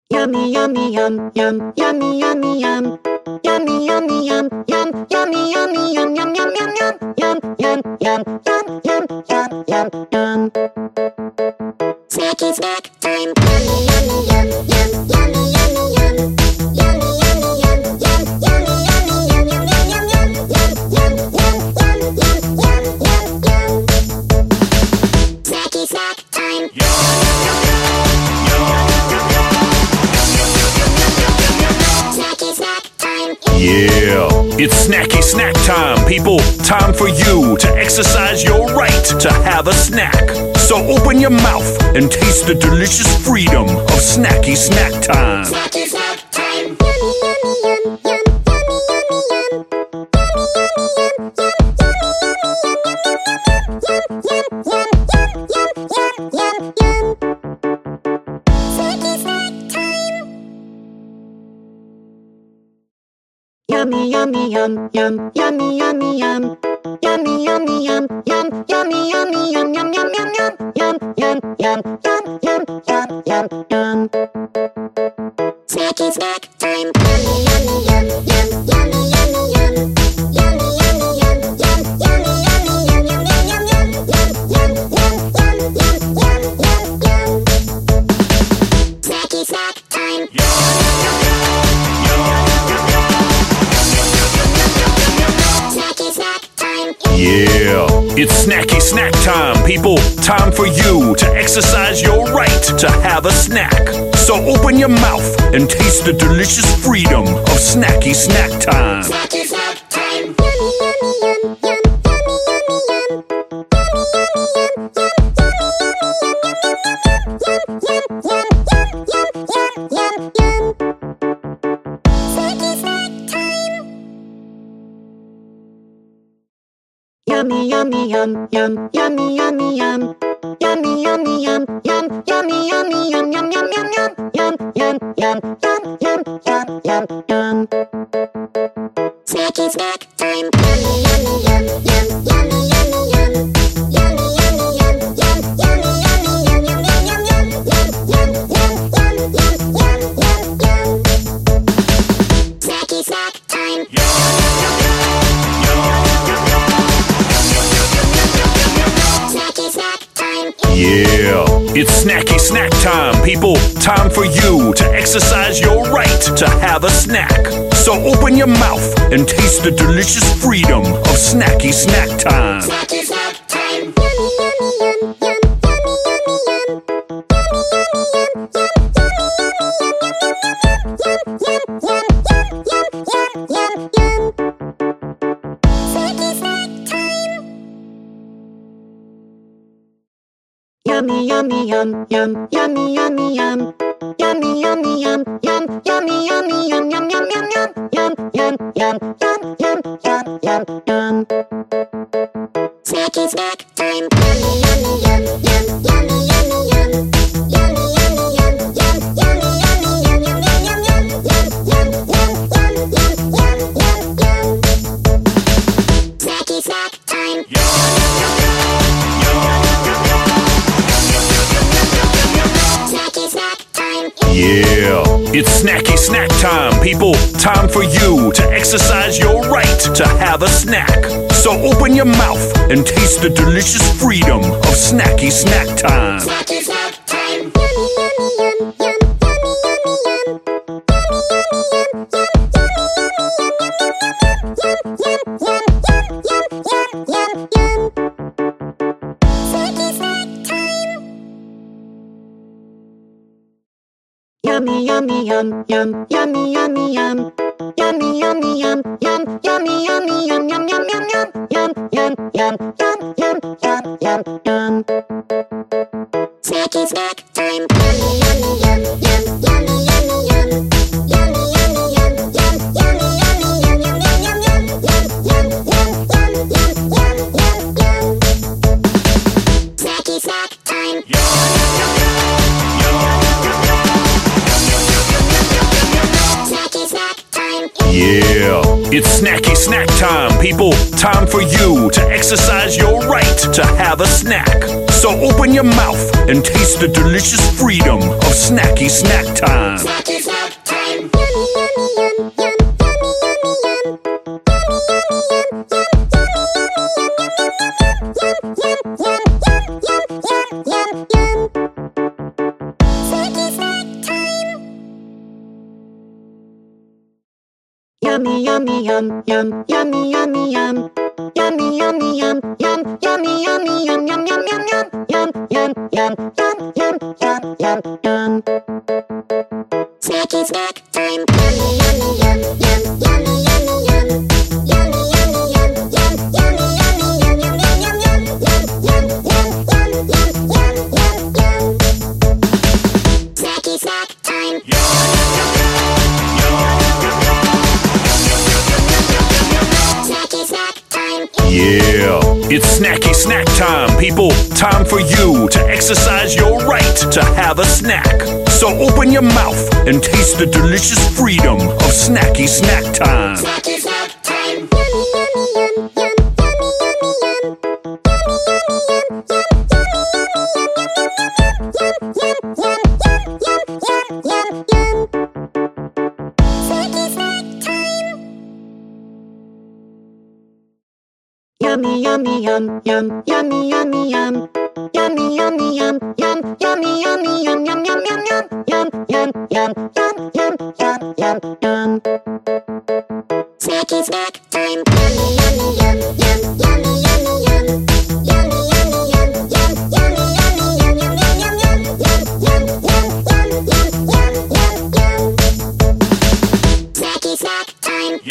Yummy, yummy, yum, yum, yummy, yummy, yum. Yummy, yummy, yum, yum, yummy, yummy, yum, yum, yum, yum, yum, yum, yum, yum, yum, yum, yum, yum. Snacky snack time. Yummy, yummy, yum, yum, yummy, yummy, yum. Yummy, yummy, yum, yum, yummy, yummy, yum, yum, yum, yum, yum, yum, yum, yum, yum, yum, yum. Snacky snack time. Yeah, it's snacky snack time, people. Time for you to exercise your right to have a snack. So open your mouth and taste the delicious freedom of snacky snack time. Snacky snack time. Yummy, yummy, yum, yum, yummy, yummy, yum. Yummy, yummy, yum, yum, yum, yum, yum, yum, yum, yum, yum, yum, yum. Snacky snack time. Yummy, yummy, yum, yum, yummy, yummy, yum. Yummy, yummy, yum, yum, yummy, yummy, yum, yum, yum, yum, yum, yum, yum, yum, yum, yum, yum, yum. Snacky snack time. Yummy, yummy, yum, yum, yummy, yummy, yum. Yummy, yummy, yum, yum, yummy, yummy, yum, yum, yum, yum, yum, yum, yum, yum, yum, yum. Snacky snack time. Yeah, it's snacky snack time, people. Time for you to exercise your right to have a snack. So open your mouth and taste the delicious freedom of snacky snack time. Snacky snack time. Yummy, yummy, yum, yum, yummy, yummy, yum. Yummy, yummy, yum, yum, yum, yum, yum, yum, yum, yum, yum, yum, yum. Snacky snack time. Yummy, yummy, yum, yum, yummy, yummy, yum. Yummy, yummy, yum, yum, yummy, yummy, yum, yum, yum, yum, yum, yum, yum, yum, yum, yum, yum. Snacky snack time. Yummy, yummy, yum, yum, yummy, yummy, yum. Yummy, yummy, yum, yum, yummy, yummy, yum, yum, yum, yum, yum, yum, yum, yum, yum. Snacky snack time. Snacky snack time. Yeah, it's snacky snack time, people. Time for you to exercise your right to have a snack. So open your mouth and taste the delicious freedom of snacky snack time. Snacky snack time. Yummy, yummy, yum, yum, yummy, yummy, yum. Yummy, yummy, yum, yum, yummy, yum, yum, yum, yum, yum, yum, yum, yum. Snacky snack time. Yummy, yummy, yum, yum, yummy, yummy, yum. Yummy, yummy, yum, yum, yummy, yummy, yum, yum, yum, yum, yum, yum, yum, yum, yum, yum, yum, yum. Snacky snack time. Yummy, yummy, yum, yum, yummy, yummy, yum. Yummy, yummy, yum, yum, yummy, yummy, yum, yum, yum, yum, yum, yum, yum, yum, yum, yum. Snacky snack time. Snacky snack time. Yeah, it's snacky snack time, people. Time for you to exercise your right to have a snack. So open your mouth and taste the delicious freedom of snacky snack time. Snacky snack time. Yummy, yummy, yum, yum, yummy, yummy, yum. Yummy, yummy, yum, yum, yummy, yum, yum, yum, yum, yum, yum, yum, yum. Snacky snack time. Yummy, yummy, yum, yum, yummy, yummy, yum. Yummy, yummy, yum, yum, yummy, yummy, yum, yum, yum, yum, yum, yum, yum, yum, yum, yum, yum, yum. Snacky snack time. Yummy, yummy, yum, yum, yummy, yummy, yum. Yummy, yummy, yum, yum, yummy, yummy, yum, yum, yum, yum, yum, yum, yum, yum, yum, yum, yum. Snacky snack time. Snacky snack time. Yeah, it's snacky snack time, people. Time for you to exercise your right to have a snack. So open your mouth and taste the delicious freedom of snacky snack time. Yummy, yummy, yum, yum, yummy, yummy, yum. Yummy, yummy, yum, yum, yummy, yummy, yum, yum, yum, yum, yum, yum, yum, yum, yum, yum, yum, yum. Snacky snack time. Yummy, yummy, yum, yum, yummy, yummy, yum. Yummy, yummy, yum, yum, yummy, yummy, yum, yum, yum, yum, yum, yum, yum, yum, yum, yum, yum. Snacky snack time. Yeah, it's snacky snack time, people. Time for you to exercise your right to have a snack. So open your mouth and taste the delicious freedom of snacky snack time. Snacky snack time. Yummy, yummy, yum, yum, yummy, yummy, yum. Yummy, yummy, yum, yum, yum, yum, yum, yum, yum, yum, yum, yum, yum, yum. Snacky snack time. Yummy, yummy, yum, yum, yummy, yummy, yum. Yummy, yummy, yum, yum, yummy, yummy, yum, yum, yum, yum, yum, yum, yum, yum, yum, yum, yum, yum. Snacky snack time. Yummy, yummy, yum, yum, yummy, yummy, yum. Yummy, yummy, yum, yum, yummy, yummy, yum, yum, yum, yum, yum, yum, yum, yum, yum, yum, yum. Snacky snack time.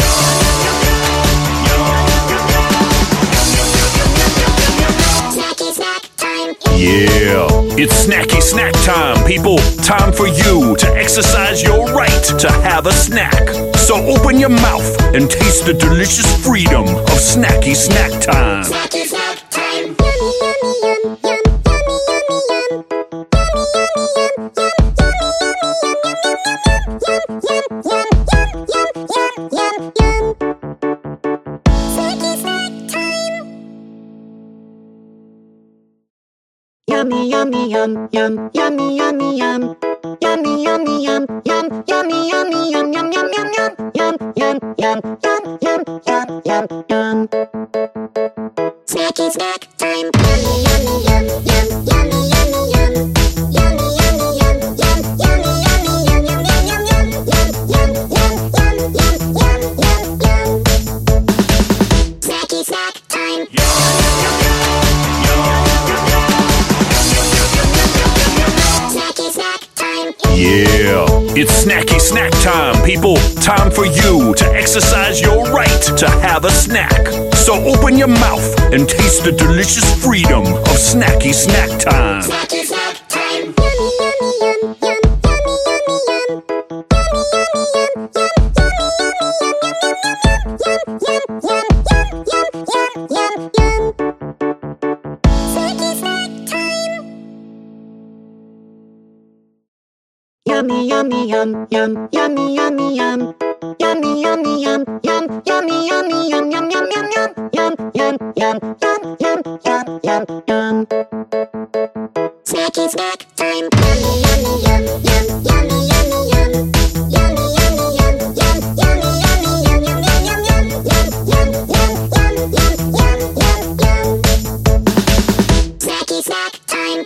Yeah, it's snacky snack time, people. Time for you to exercise your right to have a snack. So open your mouth and taste the delicious freedom of snacky snack time. Snacky snack time. Yummy, yummy, yum, yum, yummy, yummy, yum. Yummy, yummy, yum, yum, yum, yum, yum, yum, yum, yum, yum, yum, yum, yum. Snacky snack time. Yummy, yummy, yum, yum, yummy, yummy, yum. Yummy, yummy, yum, yum, yummy, yummy, yum, yum, yum, yum, yum, yum, yum, yum, yum, yum, yum, yum. Snacky snack time. Yummy, yummy, yum, yum, yummy, yummy, yum. Yummy, yummy, yum, yum, yummy, yummy, yum, yum, yum, yum, yum, yum, yum, yum, yum, yum, yum. Snacky snack time. Yeah, it's snacky snack time, people. Time for you to exercise your right to have a snack. So open your mouth and taste the delicious freedom of snacky snack time. Snacky snack time. Yummy, yummy, yum, yum, yummy, yummy, yum. Yummy, yummy, yum, yum, yum, yum, yum, yum, yum, yum, yum, yum, yum. Snacky snack time. Yummy, yummy, yum, yum, yummy, yummy, yum. Yummy, yummy, yum, yum, yummy, yummy, yum, yum, yum, yum, yum, yum, yum, yum, yum, yum, yum. Snacky snack time. Yummy, yummy, yum, yum, yummy, yummy, yum. Yummy, yummy, yum, yum, yummy, yummy, yum, yum, yum, yum, yum, yum, yum, yum, yum, yum. Snacky snack time.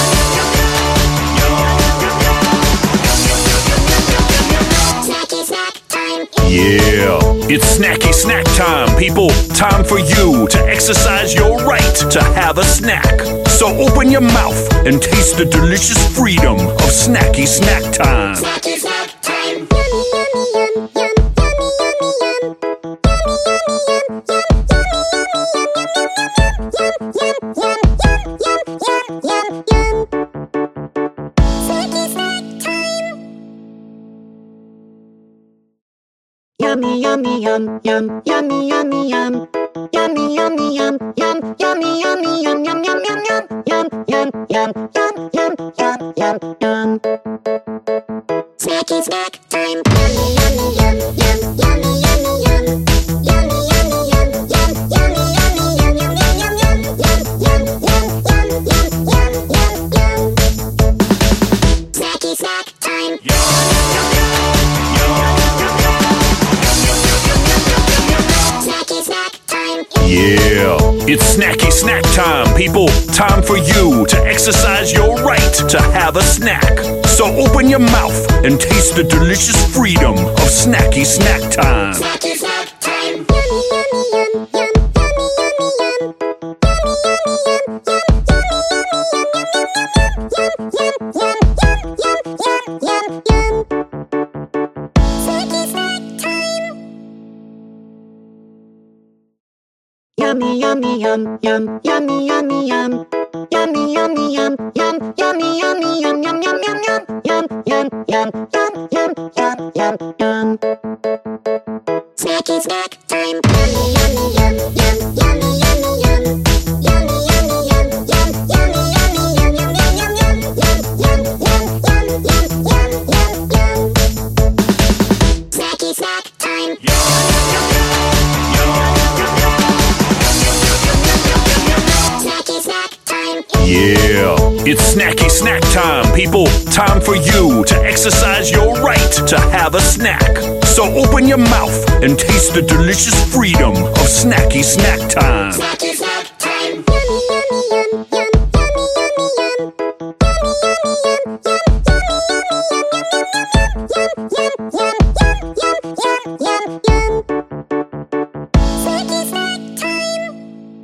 Yeah, it's snacky snack time, people. Time for you to exercise your right to have a snack. So open your mouth and taste the delicious freedom of snacky snack time. Snacky snack time. Yummy, yummy, yum, yum, yummy, yummy, yum. Yummy, yummy, yum, yum, yummy, yum, yum, yum, yum, yum, yum, yum, yum, yum. Snacky snack time. Yummy, yummy, yum, yum, yummy, yummy, yum. Yummy, yummy, yum, yum, yummy, yummy, yum, yum, yum, yum, yum, yum, yum, yum, yum, yum, yum. Snacky snack time. Yummy, yummy, yum, yum, yummy, yummy, yum. Yummy, yummy, yum, yum, yummy, yummy, yum, yum, yum, yum, yum, yum, yum, yum, yum. Snacky snack time. Yeah, it's snacky snack time, people. Time for you to exercise your right to have a snack. So open your mouth and taste the delicious freedom of snacky snack time. Snacky snack time. Yummy, yummy, yum, yum, yummy, yummy, yum. Yummy, yummy, yum, yum, yummy, yummy, yum, yum, yum, yum, yum, yum, yum, yum, yum, yum, yum, yum. Snacky snack time. Yummy, yummy, yum, yum, yummy, yummy, yum. Yummy, yummy, yum, yum, yummy, yummy, yum, yum, yum, yum, yum, yum, yum, yum, yum, yum, yum, yum. Snacky snack time. Yeah, it's snacky snack time, people. Time for you to exercise your right to have a snack. So open your mouth and taste the delicious freedom of snacky snack time. Snacky snack time. Yummy, yummy, yum, yum, yummy, yummy, yum. Yummy, yummy, yum, yum, yum, yum, yum, yum, yum, yum, yum, yum. Snacky snack time.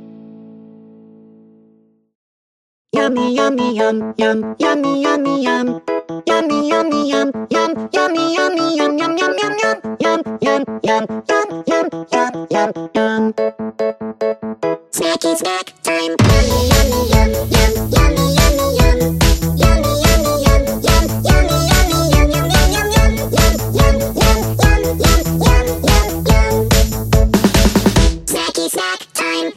Yummy, yummy, yum, yum, yummy, yummy, yum. Yummy, yummy, yum, yum, yummy, yummy, yum, yum, yum, yum, yum, yum, yum, yum, yum, yum, yum, yum. Snacky snack time. Yummy, yummy, yum, yum, yummy, yummy, yum. Yummy, yummy, yum, yum, yummy, yummy, yum, yum, yum, yum, yum, yum, yum, yum, yum, yum, yum, yum. Snacky snack time.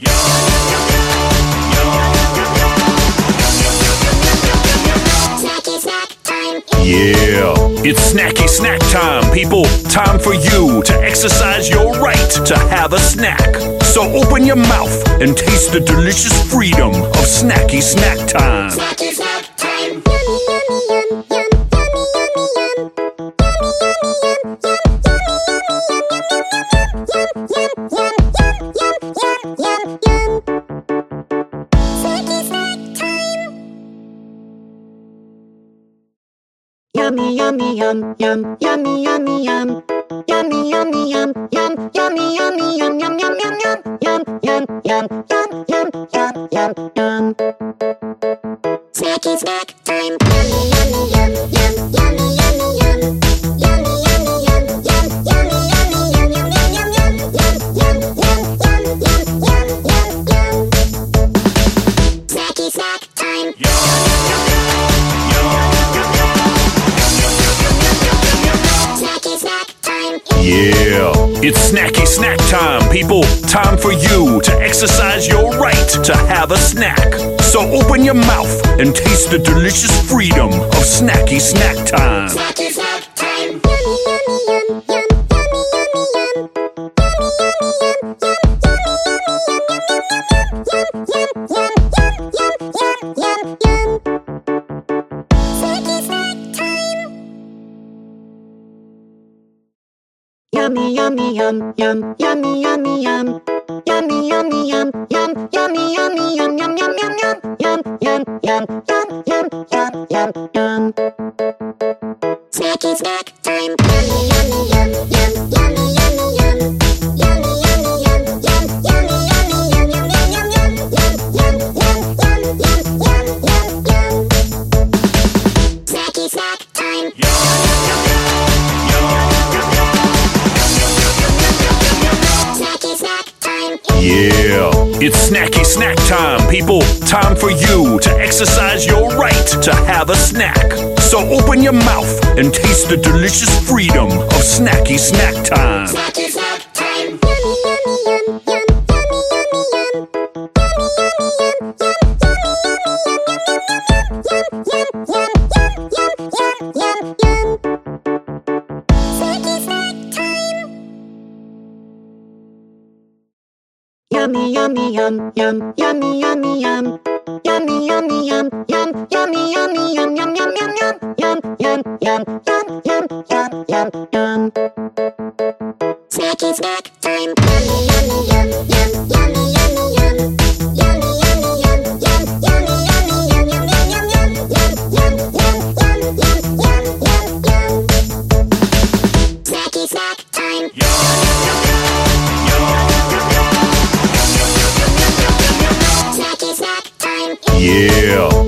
Snacky snack time. Yeah, it's snacky snack time, people. Time for you to exercise your right to have a snack. So open your mouth and taste the delicious freedom of snacky snack time. Snacky snack time. Yummy, yummy, yum, yum, yummy, yummy, yum. Yummy, yummy, yum, yum, yummy, yum, yum, yum, yum, yum, yum, yum, yum, yum. Snacky snack time. Yummy, yummy, yum, yum, yummy, yummy, yum. Yummy, yummy, yum, yum, yummy, yummy, yum, yum, yum, yum, yum, yum, yum, yum, yum, yum, yum, yum. Snacky snack time. Yummy, yummy, yum, yum, yummy, yummy, yum. Yummy, yummy, yum, yum, yummy, yummy, yum, yum, yum, yum, yum, yum, yum, yum, yum, yum, yum. Snacky snack time. Snacky snack time. Yeah, it's snacky snack time, people. Time for you to exercise your right to have a snack. So open your mouth and taste the delicious freedom of snacky snack time. Snacky snack time. Yummy, yummy, yum, yum, yummy, yummy, yum. Yummy, yummy, yum, yum, yummy, yum, yum, yum, yum, yum, yum, yum, yum, yum. Snacky snack time. Yummy, yummy, yum, yum, yummy, yummy, yum. Yummy, yummy, yum, yum, yummy, yummy, yum, yum, yum, yum, yum, yum, yum, yum, yum, yum, yum, yum. Snacky snack time. Yummy, yummy, yum, yum, yummy, yummy, yum. Yummy, yummy, yum, yum, yummy, yummy, yum, yum, yum, yum, yum, yum, yum, yum, yum, yum, yum. Snacky snack time. Snacky snack time. Yeah, it's snacky snack time, people. Time for you to exercise your right to have a snack. So open your mouth and taste the delicious freedom of snacky snack time. Snacky snack time. Yummy, yummy, yum, yum, yummy, yummy, yum. Yummy, yummy, yum, yum, yummy, yum, yum, yum, yum, yum, yum, yum, yum. Snacky snack time. Yummy, yummy, yum, yum, yummy, yummy, yum. Yummy, yummy, yum, yum, yummy, yummy, yum, yum, yum, yum, yum, yum, yum, yum, yum, yum, yum, yum. Snacky snack time. Yummy, yummy, yum, yum, yummy, yummy, yum. Yummy, yummy, yum, yum, yummy, yummy, yum, yum, yum, yum, yum, yum, yum, yum, yum, yum, yum.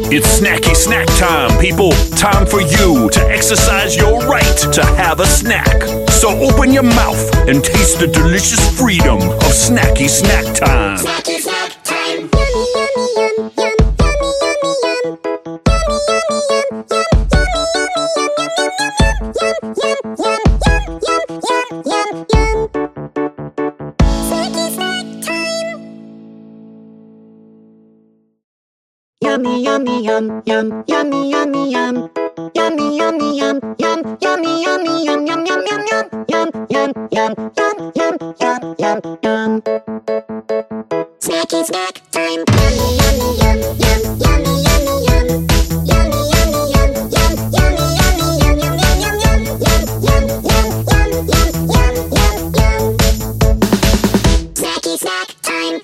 it's snacky snack time, people. Time for you to exercise your right to have a snack. So open your mouth and taste the delicious freedom of snacky snack time. Snacky snack time. Yummy, yummy, yum, yum, yummy, yummy, yum. Yummy, yummy, yum, yum, yummy, yummy, yum, yum, yum, yum, yum, yum, yum, yum, yum, yum, yum, yum. Snacky snack time. Yummy, yummy, yum, yum, yummy, yummy, yum. Yummy, yummy, yum, yum, yummy, yummy, yum, yum, yum, yum, yum, yum, yum, yum, yum, yum, yum. Snacky snack time.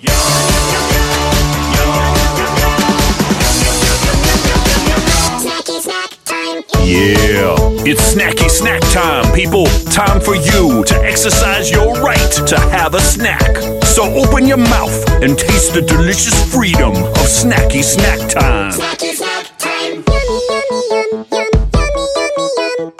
Yeah, it's snacky snack time, people. Time for you to exercise your right to have a snack. So open your mouth and taste the delicious freedom of snacky snack time. Snacky snack time. Yummy, yummy, yum, yum, yummy, yummy, yum.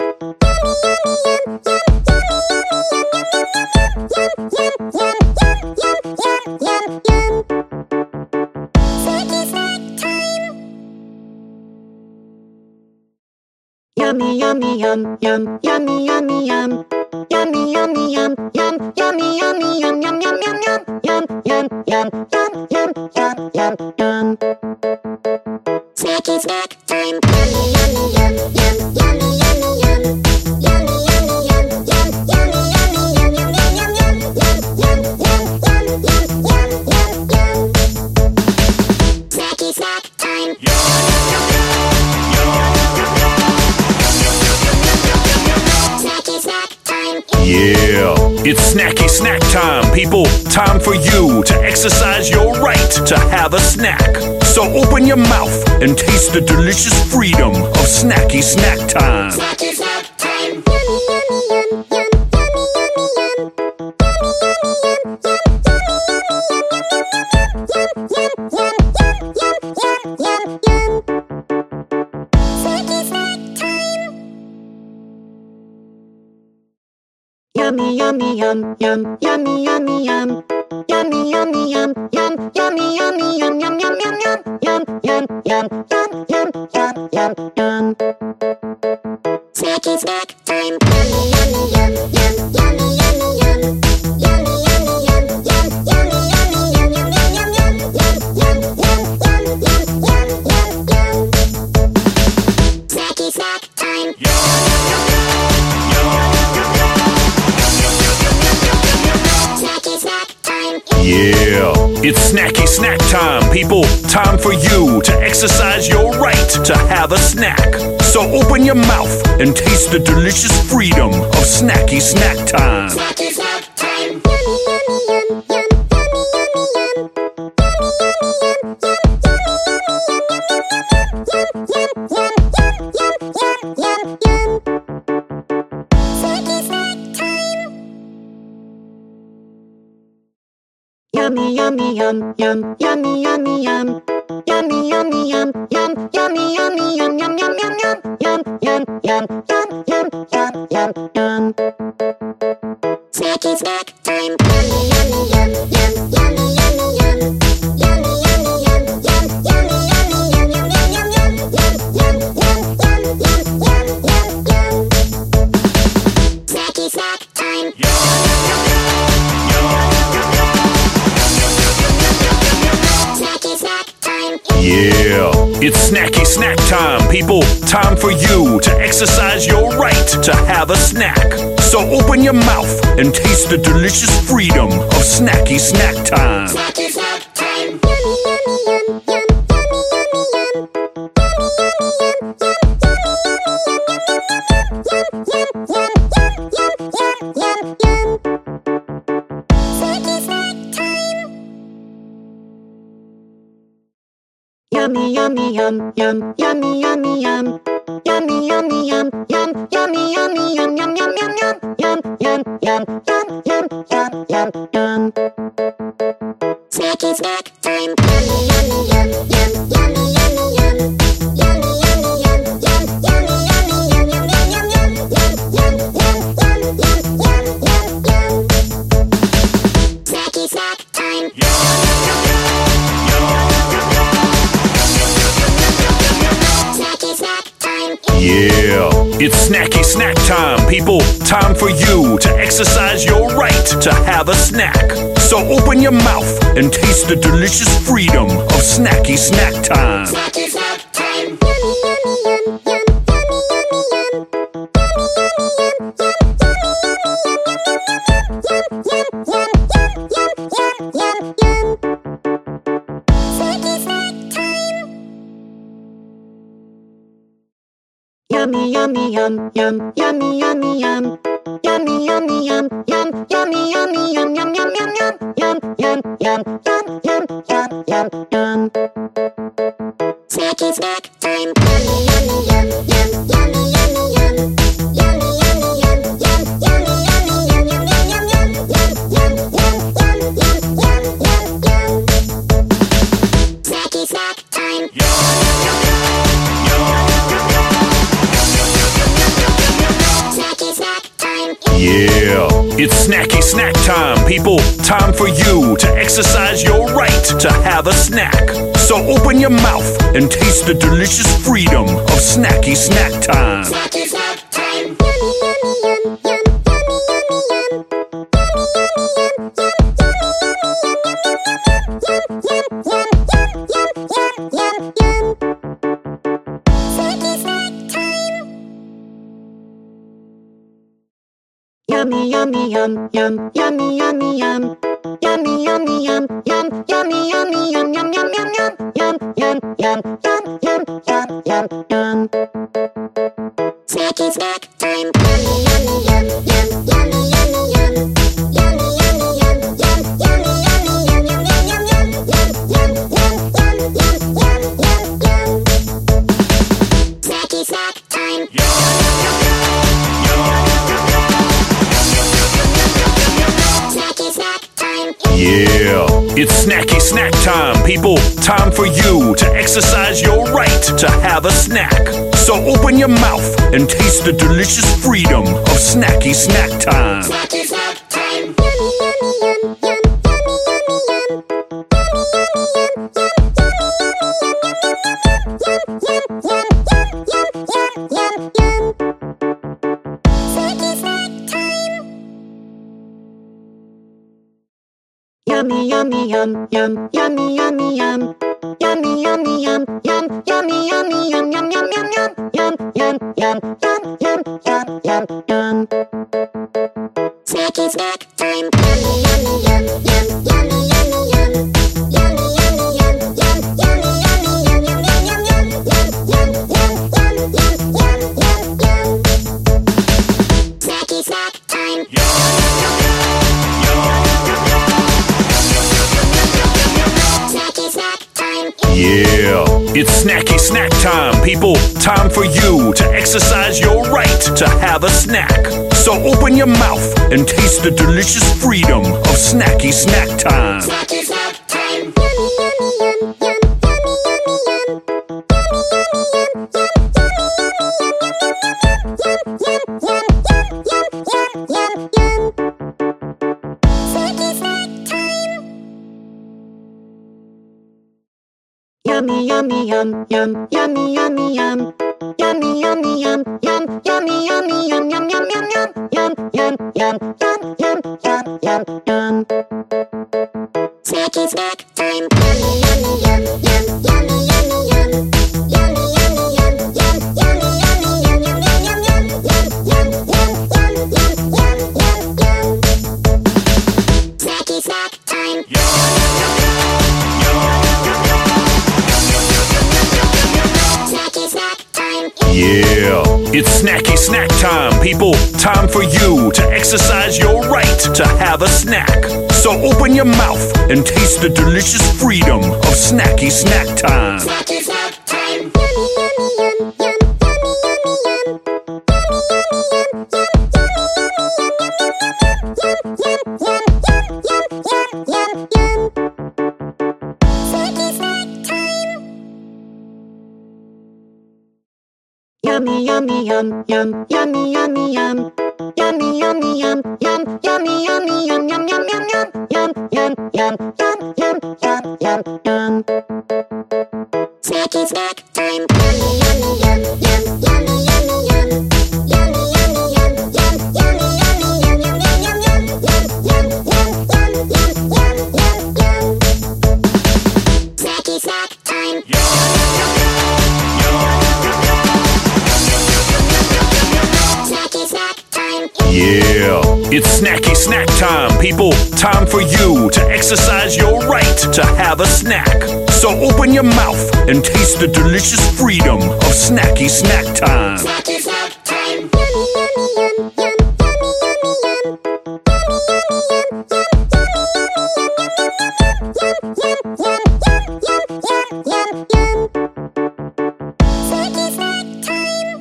Yummy, yummy, yum, yum, yummy, yummy, yum. Yummy, yummy, yum, yum, yummy, yummy, yum, yum, yum, yum, yum, yum, yum, yum, yum, yum, yum, yum. Snacky snack time. Yummy, yummy, yum, yum, yummy, yummy, yum. Yummy, yummy, yum, yum, yummy, yummy, yum, yum, yum, yum, yum, yum, yum, yum, yum, yum, yum. Snacky snack time. Yeah, it's snacky snack time, people. Time for you to exercise your right to have a snack. So open your mouth and taste the delicious freedom of snacky snack time. Snacky snack time. Yummy, yummy, yum, yum, yummy, yummy, yum. Yummy, yummy, yum, yum, yum, yum, yum, yum. Snacky snack time. Yummy, yummy, yum, yum, yummy, yummy, yum. Yummy, yummy, yum, yum, yummy, yummy, yum, yum, yum, yum, yum, yum, yum, yum, yum, yum, yum, yum. Snacky snack time. Yummy, yummy, yum, yum, yummy, yummy, yum. Yummy, yummy, yum, yum, yummy, yummy, yum, yum, yum, yum, yum, yum, yum, yum, yum. Snacky snack time. Snacky snack time. Yeah, it's snacky snack time, people. Time for you to exercise your right to have a snack. So open your mouth and taste the delicious freedom of snacky snack time. Snacky snack time. Yummy, yummy, yum, yum, yummy, yummy, yum. Yummy, yummy, yum, yum, yum, yum, yum, yum. Snacky snack time. Yummy, yummy, yum, yum, yummy, yummy, yum. Yummy, yummy, yum, yum, yummy, yummy, yum, yum, yum, yum, yum, yum, yum, yum, yum, yum, yum. Snacky snack time. Yummy, yummy, yum, yum, yummy, yummy, yum. Yummy, yummy, yum, yum, yummy, yummy, yum, yum, yum, yum, yum, yum, Snacky snack time. Snacky snack time. Yeah, it's snacky snack time, people. Time for you to exercise your right to have a snack. So open your mouth and taste the delicious freedom of snacky snack time. Snacky snack time. Yummy, yummy, yum, yum, yummy, yummy, yum. Yummy, yummy, yum, yum, yum, yum, Snacky snack time. Yummy, yummy, yum, yum, yummy, yummy, yum. Yummy, yummy, yum, yum, yummy, yummy, yum, yum, yum, yum, yum. Snacky snack time. Yummy, yummy, yum, yum, yummy, yummy, yum. Snacky snack time. Snacky snack time. Yeah, it's snacky snack time, people. Time for you to exercise your right to have a snack. So open your mouth and taste the delicious freedom of snacky snack time. Snacky snack time. Yummy, yummy, yum, yum, yummy, yummy, yum. Yummy, yummy, yum, yum, yummy, yummy, yum, yum, yum, yum, yum, yum, yum, yum, yum, yum, yum, yum. Snacky snack time. Yummy, yummy, yum, yum, yummy, yummy, yum. Yummy, yummy, yum, yum, yummy, yummy, yum, yum, yum, yum, yum, yum, yum, yum, yum, yum, yum, yum. Snacky snack time. Snacky snack time. Yeah, it's snacky snack time, people. Time for you to exercise your right to have a snack. So open your mouth and taste the delicious freedom of snacky snack time. Snacky snack time. Yummy, yummy, yum, yum, yummy, yummy, yum. Yummy, yummy, yum, yum, yum, yum, yum, yum, yum, yum. Snacky snack time. Yummy, yummy, yum, yum, yummy, yummy, yum. Yummy, yummy, yum, yum, yummy, yummy, yum, yum, yum, yum, yum, yum, yum, yum, yum, yum, yum, yum. Snacky snack time. Yummy, yummy, yum, yum, yummy, yummy, yum. Yummy, yummy, yum, yum, yummy, yummy, yum, yum, yum, yum, yum, yum, yum, yum, yum, yum, yum. Snacky snack time. Snacky snack time. Yeah, it's snacky snack time, people. Time for you to exercise your right to have a snack. So open your mouth and taste the delicious freedom of snacky snack time. Snacky snack time. Yummy, yummy, yum, yum, yummy, yummy, yum. Yummy, yummy, yum, yum, yummy, yum, yum, yum, yum, yum, yum, yum. Snacky snack time. Yummy, yummy, yum, yum, yummy, yummy, yum. Yummy, yummy, yum, yum, yummy, yummy, yum, yum, yum, yum, yum, yum, yum, yum, yum, yum, yum, yum. Snacky snack time. Yummy, yummy, yum, yum, yummy, yummy, yum. Yummy, yummy, yum, yum, yummy, yummy, yum, yum, yum, yum, yum, yum, yum, yum, yum, yum, yum. Snacky snack time. Snacky snack time. Yeah, it's snacky snack time, people. Time for you to exercise your right to have a snack. So open your mouth and taste the delicious freedom of snacky snack time. Snacky snack time. Yummy, yummy, yum, yum, yummy, yummy, yum. Yummy, yummy, yum, yum, yum, yum, yum, yum, yum, yum, yum, yum, yum. Snacky snack time. Yummy, yummy, yum, yum, yummy, yummy, yum. Yummy, yummy, yum, yum, yummy, yummy, yum, yum, yum, yum, yum, yum, yum, yum, yum, yum, yum, yum. Snacky snack time. Yummy, yummy, yum, yum, yummy, yummy, yum. Yummy, yummy, yum, yum, yummy, yummy, yum, yum, yum, yum, yum, yum, yum, yum, yum, yum, yum, yum. Snacky snack time. Snacky snack time. Yeah, it's snacky snack time, people. Time for you to exercise your right to have a snack. So open your mouth and taste the delicious freedom of snacky snack time. Snacky snack time. Yummy, yummy, yum, yum, yummy, yummy, yum. Yummy, yummy, yum, yum, yummy, yum, yum, yum, yum, yum, yum, yum, yum. Snacky snack time. Yummy, yummy, yum, yum, yummy, yummy, yum. Yummy, yummy, yum, yum. Snacky snack time. Yummy, yummy, yum, yum, yummy, yummy, yum. Yummy, yummy, yum, yum, yummy, yummy, yum, yum, yum, yum, yum, yum, yum, yum, yum, yum, yum, yum. Snacky snack time. Snacky snack time. Yeah, it's snacky snack time, people. Time for you to exercise your right to have a snack. So open your mouth and taste the delicious freedom of snacky snack time. Snacky snack time. Yummy, yummy, yum, yum, yummy, yummy, yum. Yummy, yummy, yum, yum, yum, yum, yum, yum, yum, yum, yum, yum. Snacky snack time.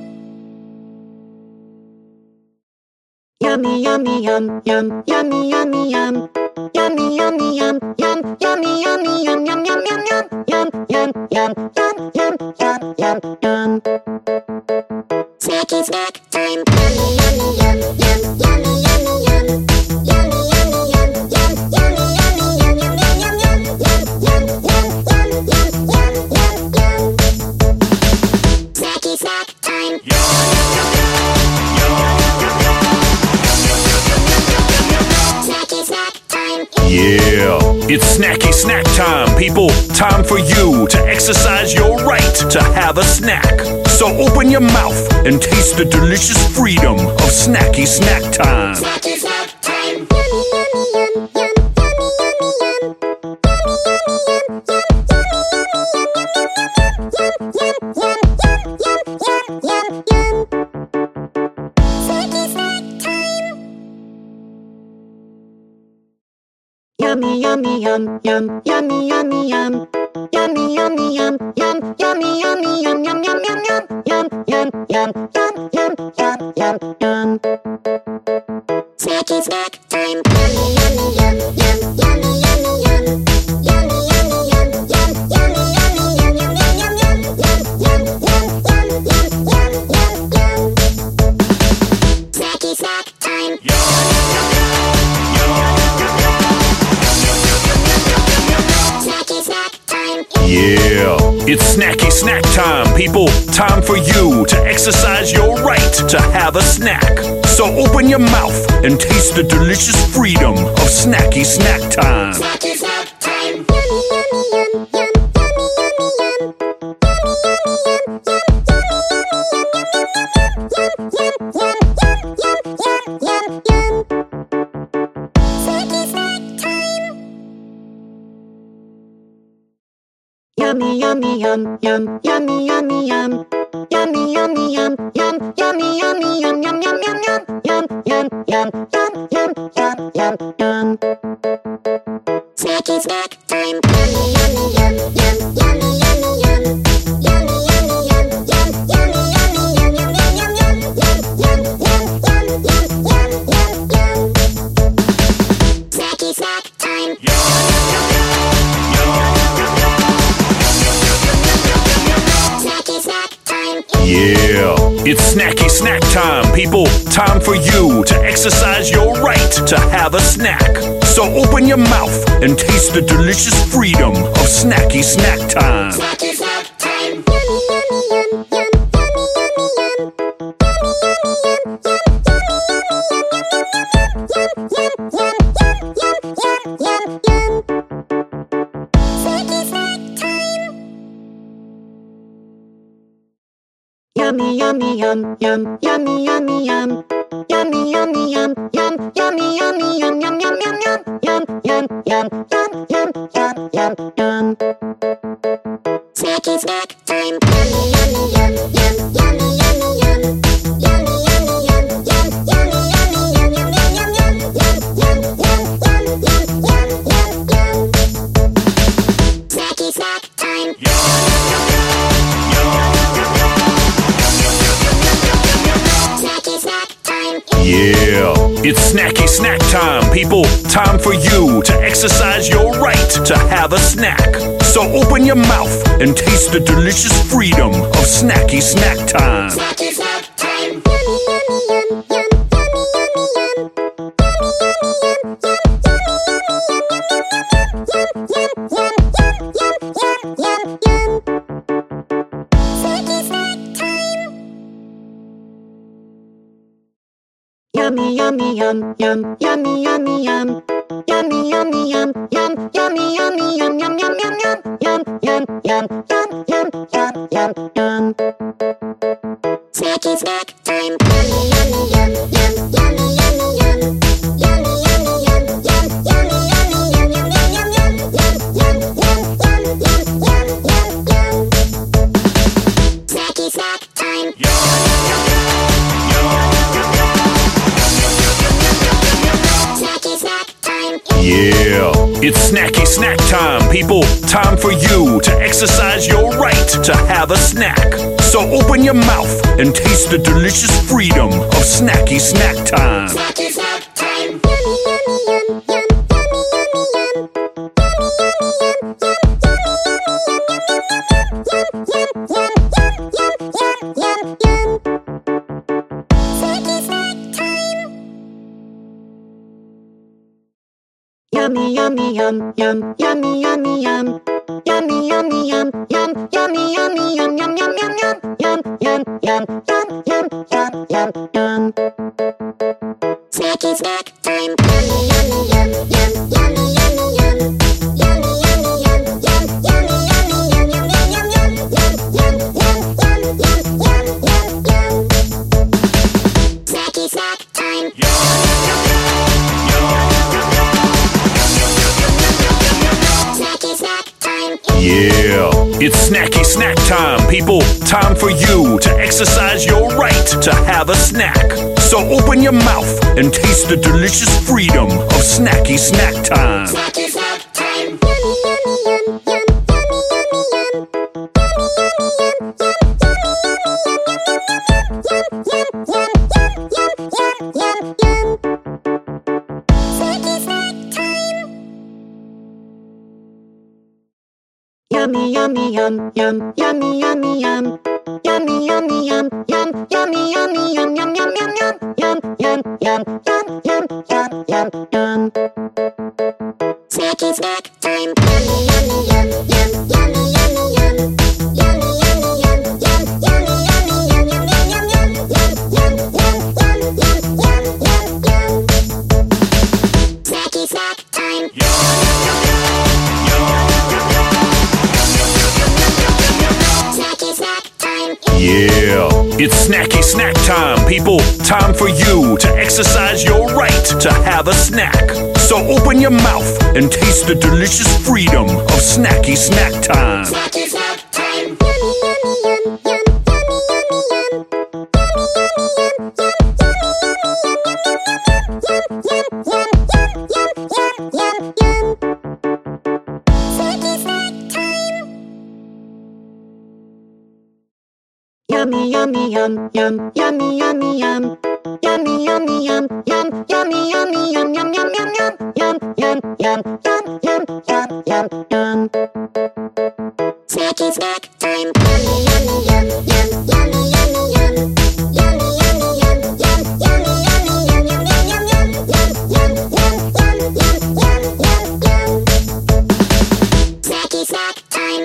Yummy, yummy, yum, yum, yummy, yummy, yum. Yummy, yummy, yum, yum, yummy, yummy, yum, yum, yum, yum, yum, yum, yum, yum, yum, yum, yum, yum. Snacky snack time. Yummy, yummy, yum, yum, yummy, yummy, yum. Yummy, yummy, yum, yum, yummy, yummy, yum, yum, yum, yum, yum, yum, yum, yum, yum, yum, yum, yum. Snacky snack time. Snacky snack time. Yeah, it's snacky snack time, people. Time for you to exercise your right to have a snack. So open your mouth and taste the delicious freedom of snacky snack time. Snacky snack time. Yummy, yummy, yum, yum, yummy, yummy, yum. Yummy, yummy, yum, yum, yummy, yum, yum, yum, yum, yum, yum, yum, yum, yum. Snacky snack time. Yummy, yummy, yum, yum, yummy, yummy, yum. Yummy, yummy, yum, yum, yummy, yummy, yum, yum, yum, yum, yum, yum, yum, yum, yum, yum, yum, yum. Snacky snack time. Yummy, yummy, yum, yum, yummy, yummy, yum. Yummy, yummy, yum, yum, yummy, yummy, yum, yum, yum, yum, yum, yum, yum, yum, yum, yum, yum, yum. Snacky snack time. Snacky snack time. Yeah, it's snacky snack time, people. Time for you to exercise your right to have a snack. So open your mouth and taste the delicious freedom of snacky snack time. Snacky snack time. Yummy, yummy, yum, yum, yummy, yummy, yum. Yummy, yummy, yum, yum, yummy, yum, yum, yum, yum, yum, yum, yum, yum, yum. Snacky snack time. Yummy, yummy, yum, yum, yummy, yummy, yum. Yummy, yummy, yum, yum, yummy, yummy, yum, yum, yum, yum, yum, yum, yum, yum, yum, yum, yum, yum. Snacky snack time. Yummy, yummy, yum, yum, yummy, yummy, yum. Yummy, yummy, yum, yum, yummy, yummy, yum, yum, yum, yum, yum, yum, yum, yum, yum, yum, yum, yum. Snacky snack time. Snacky snack time. Yeah, it's snacky snack time, people. Time for you to exercise your right to have a snack. So open your mouth and taste the delicious freedom of snacky snack time. Snacky snack time. Yummy, yummy, yum, yum, yummy, yummy, yum. Yummy, yummy, yum, yum, yummy, yummy, yum, yum, yum, yum, yum, yum, yum, yum. Snacky snack time. Yummy, yummy, yum, yum, yummy, yummy, yum. Yummy, yummy, yum, yum, yummy, yummy, yum, yum, yum, yum, yum, yum, yum, yum, yum, yum, yum, yum. Snacky snack time. Yummy, yummy, yum, yum, yummy, yummy, yum. Yummy, yummy, yum, yum, yummy, yummy, yum, yum, yum, yum, yum, yum, yum, yum, yum, yum, yum, yum. Snacky snack time. Snacky snack time. Yeah, it's snacky snack time, people. Time for you to exercise your right to have a snack. So open your mouth and taste the delicious freedom of snacky snack time. Snacky snack time. Yummy, yummy, yum, yum, yummy, yummy, yum. Yummy, yummy, yum, yum, yummy, yummy, yum, yum, yum, yum, yum, yum, yummy, yum, yum, yummy, yummy, yum. Yummy, yummy, yum, yum, yummy, yummy, yum, yum, yum, yum, yum, yum, yum, yum, yum, yum, yum, yum. Snacky snack time. Yummy, yummy, yum, yum, yummy, yummy, yum. Yummy, yummy, yum, yum, yummy, yummy, yum, yum, yum, yum, yum, yum, yum, yum, yum, yum, yum, yum. Snacky snack time. Snacky snack time. Yeah, it's snacky snack time, people. Time for you to exercise your right to have a snack. So open your mouth and taste the delicious freedom of snacky snack time. Snacky snack time. Yummy, yummy, yum, yum, yummy, yummy, yum. Yummy, yummy, yum, yum, yummy, yummy, yum, yum, yum, yum, yum, yum, yum, yum, yum. Snacky snack time. Yummy, yummy, yum, yum, yummy, yummy, yum. Yummy, yummy, yum, yum, yummy, yummy, yum, yum, yum, yum, yum, yum, yum, yum, yum, yum, yum, yum. Snacky snack time. Yummy, yummy, yum, yum, yummy, yummy, yum. Yummy, yummy, yum, yum, yummy, yummy, yum, yum, yum, yum, yum, yum, yum, yum, yum, yum, yum, yum. Snacky snack time. Snacky snack time. Yeah, it's snacky snack time, people. Time for you to exercise your right to have a snack. So open your mouth and taste the delicious freedom of snacky snack time. Snacky snack time. Yummy, yummy, yum, yum, yummy, yummy, yum. Yummy, yummy, yum, yum, yummy, yummy, yum, yum, yum, yum, yum, yum, yum, yum, yum. Snacky snack time. Yummy, yummy, yum, yum, yummy, yummy, yum. Yummy, yummy, yum, yum, yummy, yummy, yum, yum, yum, yum, yum, yum, yum, yum, yum, yum, yum, yum. Snacky snack time. Yummy, yummy, yum, yum, yummy, yummy, yum. Yummy, yummy, yum, yum, yummy, yummy, yum, yum, yum, yum, yum, yum, yum, yum, yum, yum, yum, yum. Snacky snack time. Snacky snack time. Yeah, it's snacky snack time, people. Time for you to exercise your right to have a snack. So open your mouth and taste the delicious freedom of snacky snack time. Snacky snack time. Yummy, yummy, yum, yum, yummy, yummy, yum. Yummy, yummy, yum, yum, yummy, yummy, yum, yum, yum, yum, yum, yum, yum, yum. Snacky snack time. Yummy, yummy, yum, yum, yummy, yummy, yum. Yummy, yummy, yum, yum, yummy, yummy, yum, yum, yum, yum, yum, yum, yum, yum, yum, yum, yum, yum. Snacky snack time. Yummy, yummy, yum, yum, yummy, yummy, yum. Yummy, yummy, yum, yum, yummy, yummy, yum, yum, yum, yum, yum, yum, yum, yum, yum, yum, yum, yum. Snacky snack time.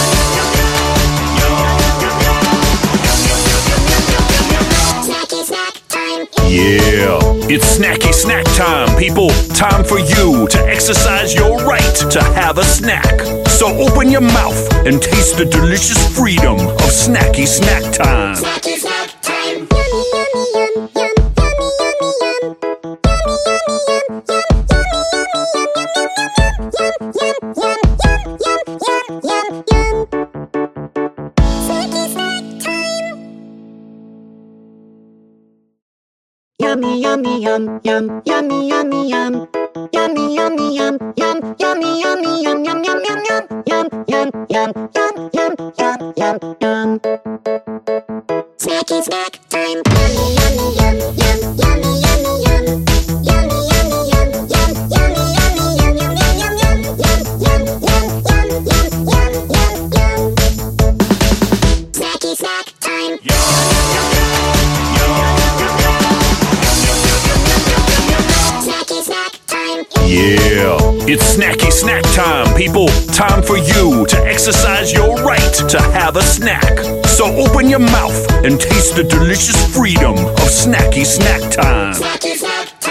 Snacky snack time. Yeah, it's snacky snack time, people. Time for you to exercise your right to have a snack. So open your mouth and taste the delicious freedom of snacky snack time. Snacky snack time. Yummy, yummy, yum, yum, yummy, yummy, yum. Yummy, yummy, yum, yum, yummy, yum, yum, yum, yum, yum, yum, yum, yum, yum. Snacky snack time. Yummy, yummy, yum, yum, yummy, yummy, yum. Yummy, yummy, yum, yum, yummy, yummy, yum, yum, yum, yum, yum, yum, yum, yum, yum, yum, yum, yum. Snacky snack time. Yummy, yummy, yum, yum, yummy, yummy, yum. Yummy, yummy, yum, yum, yummy, yummy, yum, yum, yum, yum, yum, yum, yum, yum, yum, yum, yum, yum. Snacky snack time. Snacky snack time. Yeah, it's snacky snack time, people. Time for you to exercise your right to have a snack. So open your mouth and taste the delicious freedom of snacky snack time. Snacky snack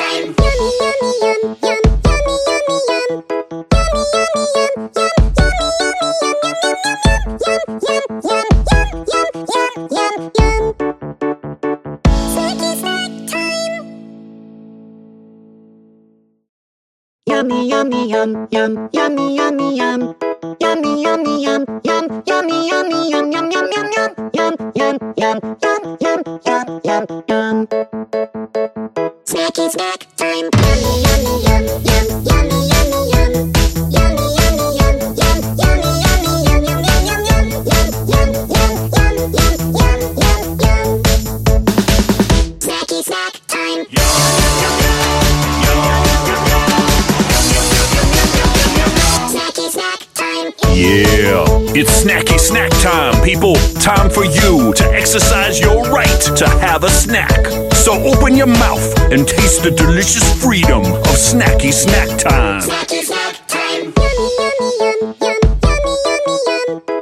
Yummy, yummy, yum, yum, yummy, yummy, yum. Yummy, yummy, yum, yum, yummy, yummy, yum, yum, yum, yum, yum, yum, yum, yum, yum, yum, yum, yum. Snacky snack time. Yummy, yummy, yum, yum, yummy, yummy, yum. Yummy, yummy, yum, yum, yummy, yummy, yum, yum, yum, yum, yum, yum, yum, yum, yum, yum, yum, yum. Snacky snack time. Yeah, it's snacky snack time, people. Time for you to exercise your right to have a snack. So open your mouth and taste the delicious freedom of snacky snack time. Snacky snack time. Yummy, yummy, yum, yum, yummy, yummy, yum.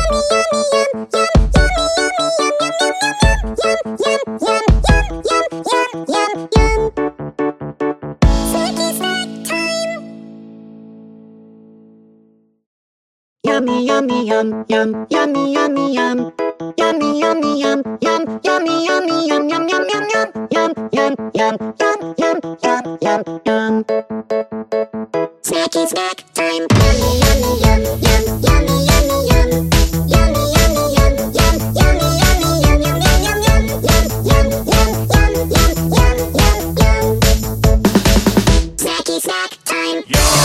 Yummy, yummy, yum, yum, yummy, yummy, yum. Yummy, yummy, yum, yum, yummy, yummy, yum, yum, yum, yum, yum, yum, yum, yum, yum, yum, yum, yum. Snacky snack time. Yummy, yummy, yum, yum, yummy, yummy, yum. Yummy, yummy, yum, yum, yummy, yummy, yum, yum, yum, yum, yum, yum, yum, yum, yum, yum, yum. Snacky snack time.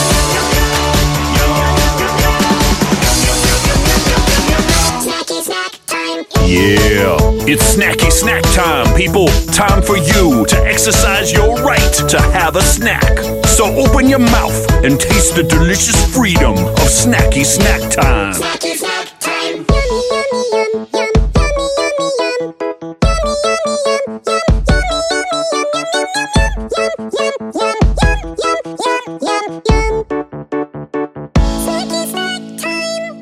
Yeah, it's snacky snack time, people. Time for you to exercise your right to have a snack. So open your mouth and taste the delicious freedom of snacky snack time. Snacky snack time. Yummy, yummy, yum, yum, yummy, yummy, yum. Yummy, yummy, yum, yum, yum, yum, yum, yum, yum, yum, yum, yum, yum. Snacky snack time.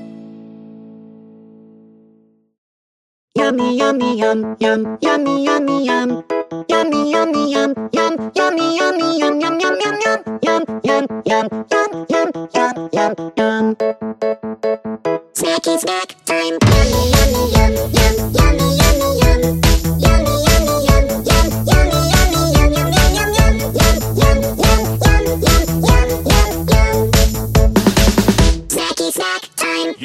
Yummy, yummy, yum, yum, yummy, yummy, yum. Yummy, yummy, yum, yum, yummy, yummy, yum, yum, yum, yum, yum, yum, yum, yum, yum, yum, yum, yum. Snacky snack time. Yummy, yummy, yum, yum, yummy, yummy, yum. Yummy, yummy, yum, yum, yummy, yummy, yum, yum, yum, yum, yum, yum, yum, yum, yum, yum, yum. Snacky snack time.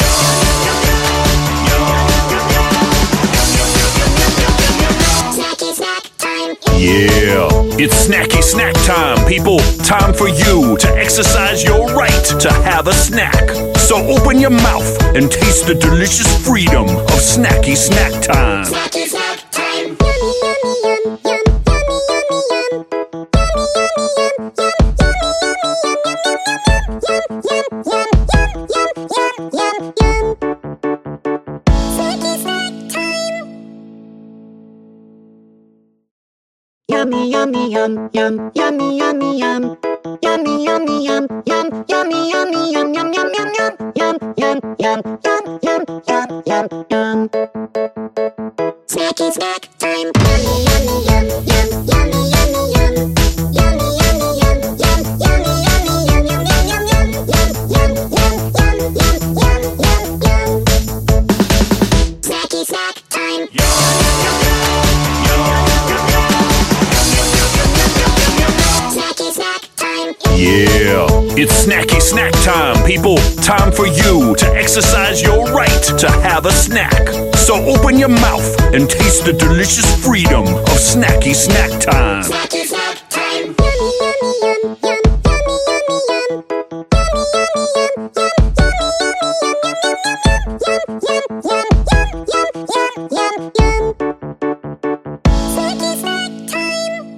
Yeah, it's snacky snack time, people. Time for you to exercise your right to have a snack. So open your mouth and taste the delicious freedom of snacky snack time. Snacky snack time. Yummy, yummy, yum, yum, yummy, yummy, yum. Yummy, yummy, yum, yum, yummy, yum, yum, yum, yum, yum, yum, yum, yum. Snacky snack time. Yummy, yummy, yum, yum, yummy, yummy, yum. Yummy, yummy, yum, yum, yummy, yummy, yum, yum, yum, yum, yum, yum, yum, yum, yum, yum, yum, yum. Snacky snack time. Yummy, yummy, yum, yum, yummy, yummy, yum. Yummy, yummy, yum, yum, yummy, yummy, yum, yum, yum, yum, yum, yum, yum, yum, yum, yum. Snacky snack time. Yeah, it's snacky snack time, people. Time for you to exercise your right to have a snack. So open your mouth and taste the delicious freedom of snacky snack time. Snacky snack time. Yummy, yummy, yum, yum, yummy, yummy, yum. Yummy, yummy, yum, yum, yum, yum, yum, yum, yum, yum, yum, yum, yum. Snacky snack time.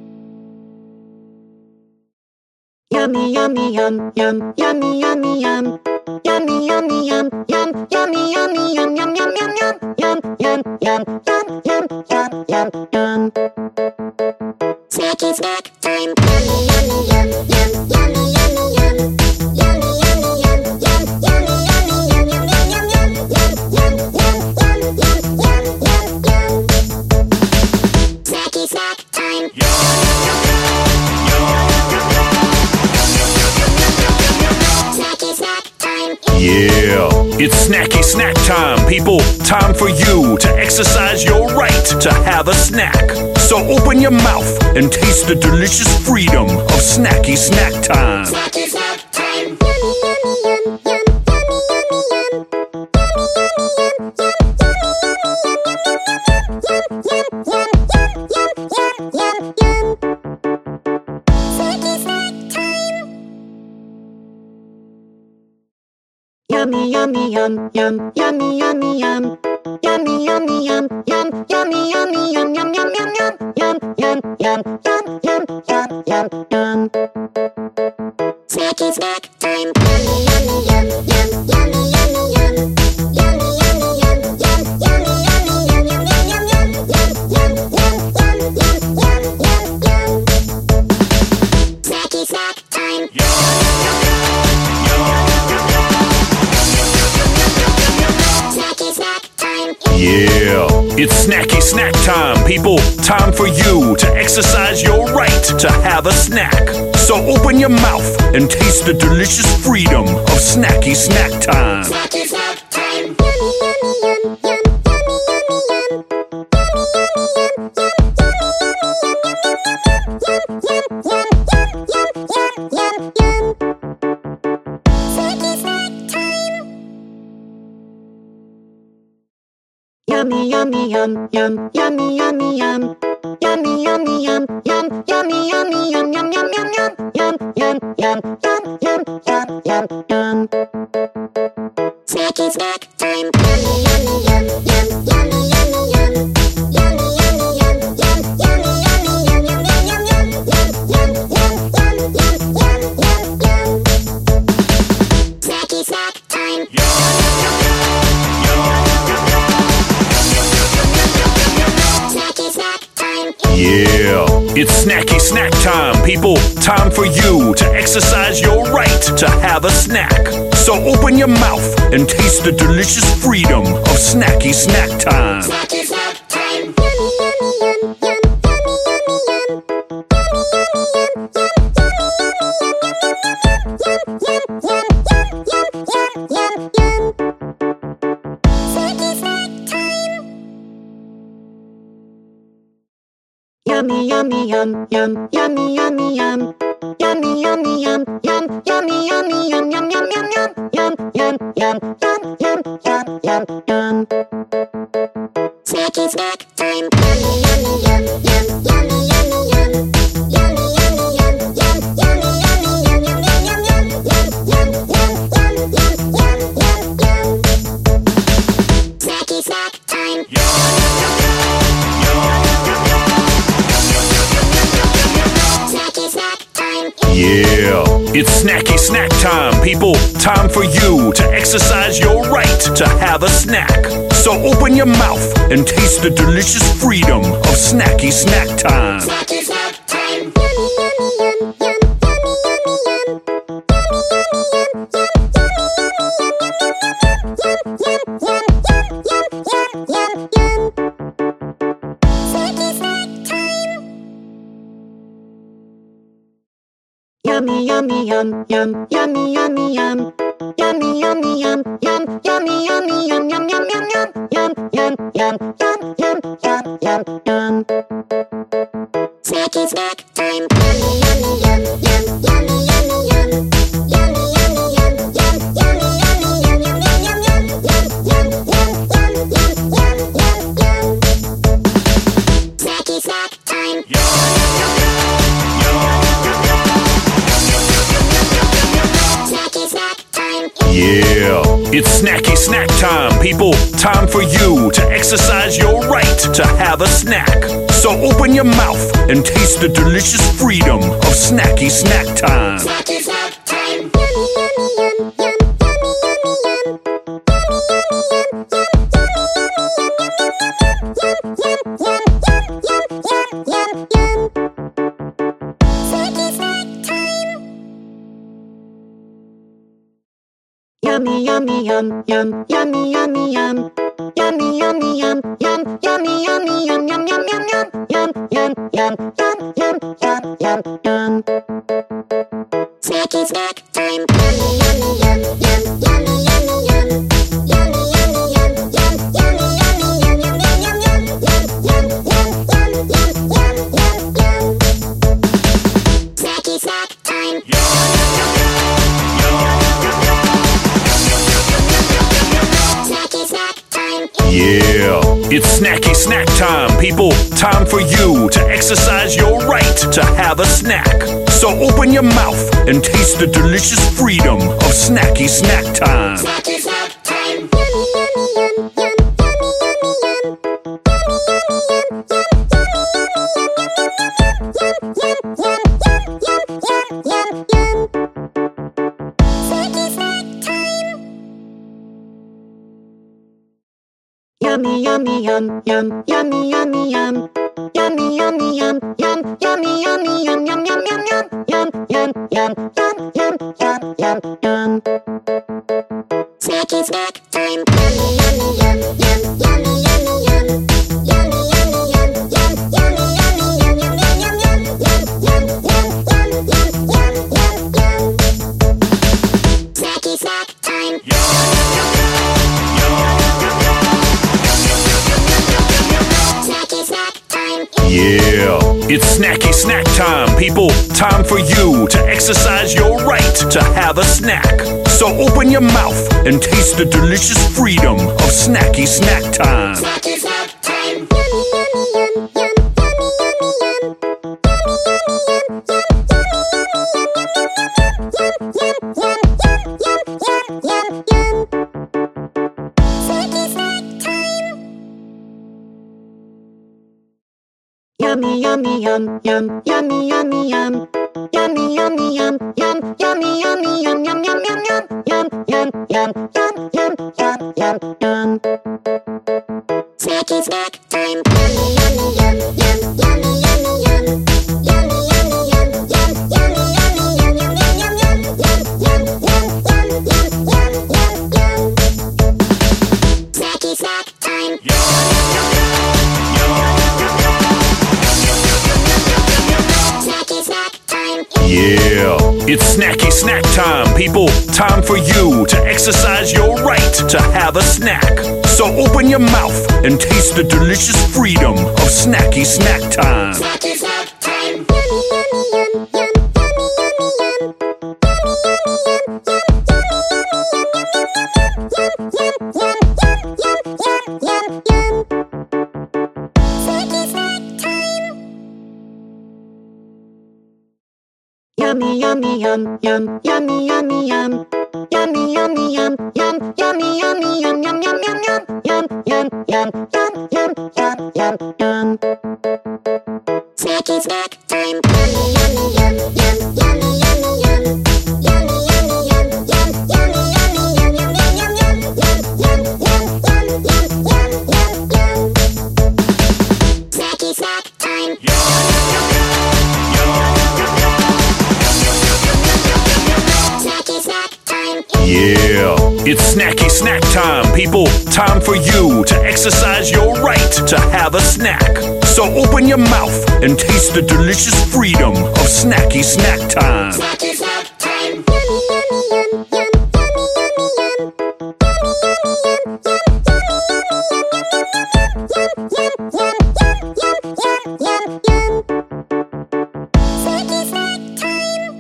Yummy, yummy, yum, yum, yummy, yummy, yum. Yummy, yummy, yum, yum, yummy, yummy, yum, yum, yum, yum, yum, yum, yum, yum, yum, yum, yum. Snacky snack time. Yummy, yummy, yum, yum, yummy, yummy, yum. Yummy, yummy, yum, yum, yummy, yummy, yum, yum, yum, yum, yum, yum, yum, yum, yum, yum. Snacky snack time. Yeah, it's snacky snack time, people. Time for you to exercise your right to have a snack. So open your mouth and taste the delicious freedom of snacky snack time. Snacky snack time. Yummy, yummy, yum, yum, yummy, yummy, yum. Yummy, yummy, yum, yum, yummy, yummy, yum, yum, yum, yum, yum, yum, yum, yum, yum, yum, yum, yum. Snacky snack time. Yummy, yummy, yum, yum, yummy, yummy, yum. Yummy, yummy, yum, yum, yummy, yummy, yum, yum, yum, yum, yum, yum, yum, yum, yum, yum, yum, yum. Snacky snack time. Yeah, it's snacky snack time, people. Time for you to exercise your right to have a snack. So open your mouth and taste the delicious freedom of snacky snack time. Snacky snack time. Yummy, yummy, yum, yum, yummy, yummy, yum. Yummy, yummy, yum, yum, yum, yum, yum, yum, yum, yum, yum, yum, yum. Snacky snack time. Yummy, yummy, yum, yum, yummy, yummy, yum. Yummy, yummy, yum, yum, yummy, yummy, yum, yum, yum, yum, yum, yum, yum, yum, yum, yum, yum, yum. Snacky snack time. Yummy, yummy, yum, yum, yummy, yummy, yum. Yummy, yummy, yum, yum, yummy, yummy, yum, yum, yum, yum, yum, yum, yum, yum, yum, yum, yum, yum. Snacky snack time. Yeah, it's snacky snack time, people. Time for you to exercise your right to have a snack. So open your mouth and taste the delicious freedom of snacky snack time. Snacky snack time. Yummy, yummy, yum, yum, yummy, yummy, yum. Yummy, yummy, yum, yum, yum, yum, yum, yum, yum, yum, yum, yum, yum. Snacky snack time. Yummy, yummy, yum, yum, yummy, yummy, yum. Yummy, yummy, yum, yum, yummy, yummy, yum, yum, yum, yum, yum, yum, yum, yum, yum, yum, yum, yum. Snacky snack time. Yummy, yummy, yum, yum, yummy, yummy, yum. Yummy, yummy, yum, yum, yummy, yummy, yum, yum, yum, yum, yum, yum, yum, yum, yum, yum, yum, yum. Snacky snack time. Yeah, it's snacky snack time, people. Time for you to exercise your right to have a snack. So open your mouth and taste the delicious freedom of snacky snack time. Snacky snack time. Yummy, yummy, yum, yum, yummy, yummy, yum. Yummy, yummy, yum, yum, yummy, yum, yum, yum, yum, yum, yum, yum, yum. Snacky snack time. Yummy, yummy, yum, yum, yummy, yummy, yum. Yummy, yummy, yum, yum, yummy, yummy, yum, yum, yum, yum, yum, yum, yum, yum, yum, yum, yum, yum. Snacky snack time. Yummy, yummy, yum, yum, yummy, yummy, yum. Yummy, yummy, yum, yum, yummy, yummy, yum, yum, yum, yum, yum, yum, yum, yum, yum, yum, yum. Snacky snack time. Snacky snack time. Yeah, it's snacky snack time, people. Time for you to exercise your right to have a snack. So open your mouth and taste the delicious freedom of snacky snack time. Snacky snack time. Yummy, yummy, yum, yum, yummy, yummy, yum. Yummy, yummy, yum, yum, yummy, yum, yum, yum, yum, yum, yum, yum, yum, yum. Snacky snack time. Yummy, yummy, yum, yum, yummy, yummy, yum. Yummy, yummy, yum, yum, yummy, yummy, yum, yum, yum, yum, yum, yum, yum, yum, yum, yum, yum, yum. Snacky snack time. Yummy, yummy, yum, yum, yummy, yummy, yum. Yummy, yummy, yum, yum, yummy, yummy, yum, yum, yum, yum, yum, yum, yum, yum, yum, yum, yum, yum. Snacky snack. time. Snacky snack time. Yeah, it's snacky snack time, people. Time for you to exercise your right to have a snack. So open your mouth and taste the delicious freedom of snacky snack time. Snacky snack time. Yummy, yummy, yum, yum, yummy, yummy, yum. Yummy, yummy, yum, yum, yummy, yummy, yum, yum, yum, yum, yum, yum, yum, yum, yum, yum, yum, yum. Snacky snack time. Yummy, yummy, yum, yum, yummy, yummy, yum. Yummy, yummy, yum, yum, yummy, yummy, yum, yum, yum, yum, yum, yum, yum, yum, yum, yum, yum, yum. Snacky snack time. Yeah, it's snacky snack time, people. Time for you to exercise your right to have a snack. So open your mouth and taste the delicious freedom of snacky snack time. Snacky snack time. Yummy, yummy, yum, yum, yummy, yummy, yum. Yummy, yummy, yum, yum, yum, yum, yum, yum, yum, yum, yum, yum, yum. Snacky snack time. Yummy, yummy, yum, yum, yummy, yummy, yum. Yummy, yummy, yum, yum, yummy, yummy, yum, yum, yum, yum, yum, yum, yum, yum, yum, yum, yum, yum. Snacky snack time. Yummy, yummy, yum, yum, yummy, yummy, yum. Yummy, yummy, yum, yum, yummy, yummy, yum, yum, yum, yum, yum, yum, yum, yum, yum, yum, yum, yum. Snacky snack time. Yeah, it's snacky snack time, people. Time for you to exercise your right to have a snack. So open your mouth and taste the delicious freedom of snacky snack time. Snacky snack time. Yummy, yummy, yum, yum, yummy, yummy, yum. Yummy, yummy, yum, yum, yum, yum, yum, yum, yum, yum, yum, yum, yum. Snacky snack time. Yummy, yummy, yum, yum, yummy, yummy, yum. Yummy, yummy, yum, yum, yummy, yummy, yum, yum, yum, yum, yum, yum, yum, yum, yum, yum, yum, yum. Snacky snack time. Yummy, yummy, yum, yum, yummy, yummy, yum. Yummy, yummy, yum, yum, yummy, yummy, yum, yum, yum, yum, yum, yum, yum, yum, yum, yum, yum, yum. Snacky snack time. Snacky snack time. Yeah, it's snacky snack time, people. Time for you to exercise your right to have a snack. So open your mouth and taste the delicious freedom of snacky snack time. Snacky snack time. Yummy, yummy, yum, yum, yummy, yummy, yum. Yummy, yummy, yum, yum, yummy, yum, yum, yum, yum, yum, yum, yum, yum, yum. Snacky snack time.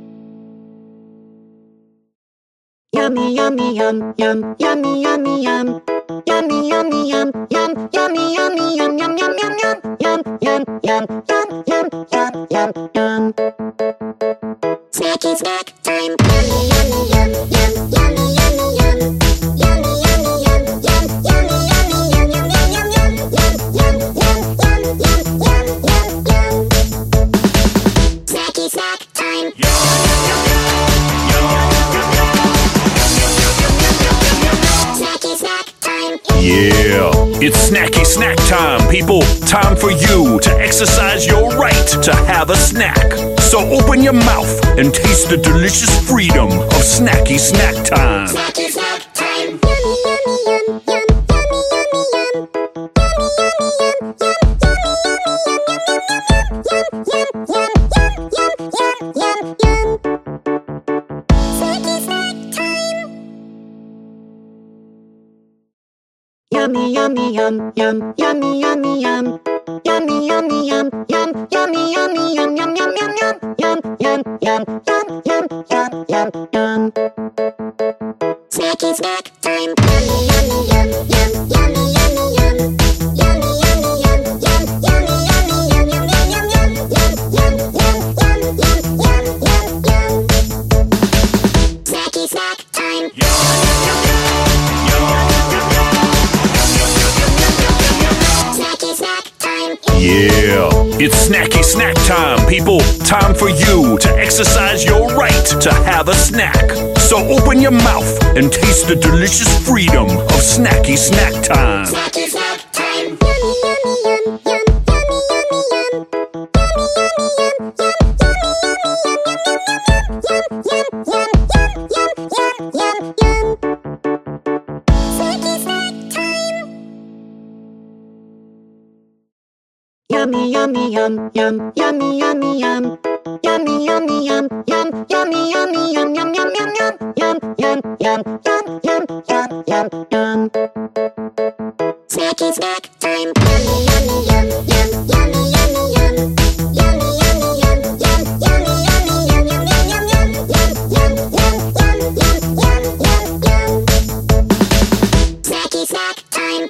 Yummy, yummy, yum, yum, yummy, yummy, yum. Yummy, yummy, yum, yum, yummy, yummy, yum, yum, yum, yum, yum, yum, yum, yum, yum, yum, yum, yum. Snacky snack time. Yummy, yummy, yum, yum, yummy, yummy, yum. Yummy, yummy, yum, yum, yummy, yummy, yum, yum, yum, yum, yum, yum, yum, yum, yum, yum, yum, yum. Snacky snack time. Snacky snack time. Yeah, it's snacky snack time, people. Time for you to exercise your right to have a snack. So open your mouth and taste the delicious freedom of snacky snack time. Snacky snack time. Yummy, yummy, yum, yum, yummy, yummy, yum. Yummy, yummy, yum, yum, yummy, yum, yum, yum, yum, yum, yum, yum, yum, yum. Snacky snack time. Yummy, yummy, yum, yum, yummy, yummy, yum. Yummy, yummy, yum, yum, yum. Yummy, yummy, yum, yum, yum, yum, yum, yum, yum, yum, yum, yum, yum, yum. Snacky snack time. Yummy, yummy, yum, yum, yummy, yummy, yum. Yummy, yummy, yum, yum, yummy, yummy, yum, yum, yum, yum, yum, yum, yum, yum, yum, yum, yum, yum. Snacky snack time. Snacky snack time. Yeah, it's snacky snack time, people. Time for you to exercise your right to have a snack. So open your mouth and taste the delicious freedom of snacky snack time. Snacky snack time. Yummy, yummy, yum, yum, yummy, yummy, yum. Yummy, yummy, yum, yum, yum, yum, yum, yum, yum, yum, yum, yum, yum. Snacky snack time. Yummy, yummy, yum, yum, yummy, yummy, yum. Yummy, yummy, yum, yum, yummy, yummy, yum, yum, yum, yum, yum, yum, yum, yum, yum, yum, yum, yum. Snacky snack time. Yummy, yummy, yum, yum, yummy, yummy, yum. Yummy, yummy, yum, yum, yummy, yummy, yum, yum, yum, yum, yum, yum, yum, yum, yum, yum, yum, yum. Snacky snack time.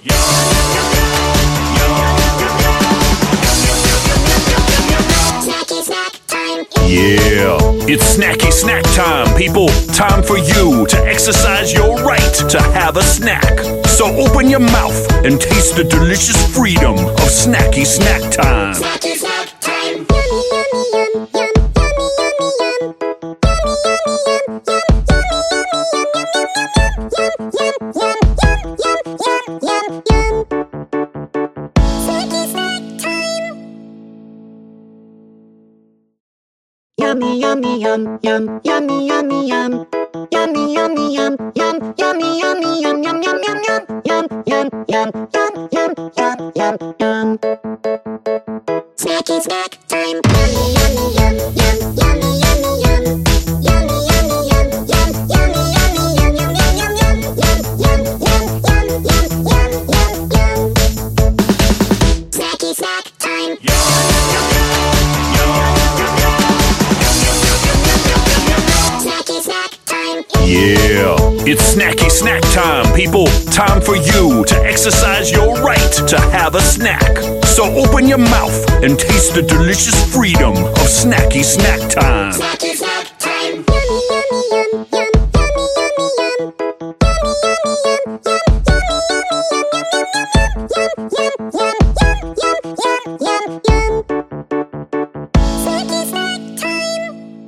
Snacky snack time. Yeah, it's snacky snack time, people. Time for you to exercise your right to have a snack. So open your mouth and taste the delicious freedom of snacky snack time. Snacky snack time. Yummy, yummy, yum, yum, yummy, yummy, yum. Yummy, yummy, yum, yum, yummy, yum, yum, yum, yum, yum, yum, yum, yum, yum. Snacky snack time. Yummy, yummy, yum, yum, yummy, yummy, yum. Yummy, yummy, yum, yum, yummy, yummy, yum, yum, yum, yum, yum, yum, yum, yum, yum, yum, yum, yum. Snacky snack time. Yummy, yummy, yum, yum, yummy, yummy, yum. Yummy, yummy, yum, yum, yummy, yummy, yum, yum, yum, yum, yum, yum, yum, yum, yum, yum, yum, yum. Snacky snack time. Snacky snack time. Yeah, it's snacky snack time, people. Time for you to exercise your right to have a snack. So open your mouth and taste the delicious freedom of snacky snack time. Snacky snack time. Yummy, yummy, yum, yum, yummy, yummy, yum. Yummy, yummy, yum, yum, yummy, yum, yum, yum, yum, yum, yum, yum, yum, yum. Snacky snack time.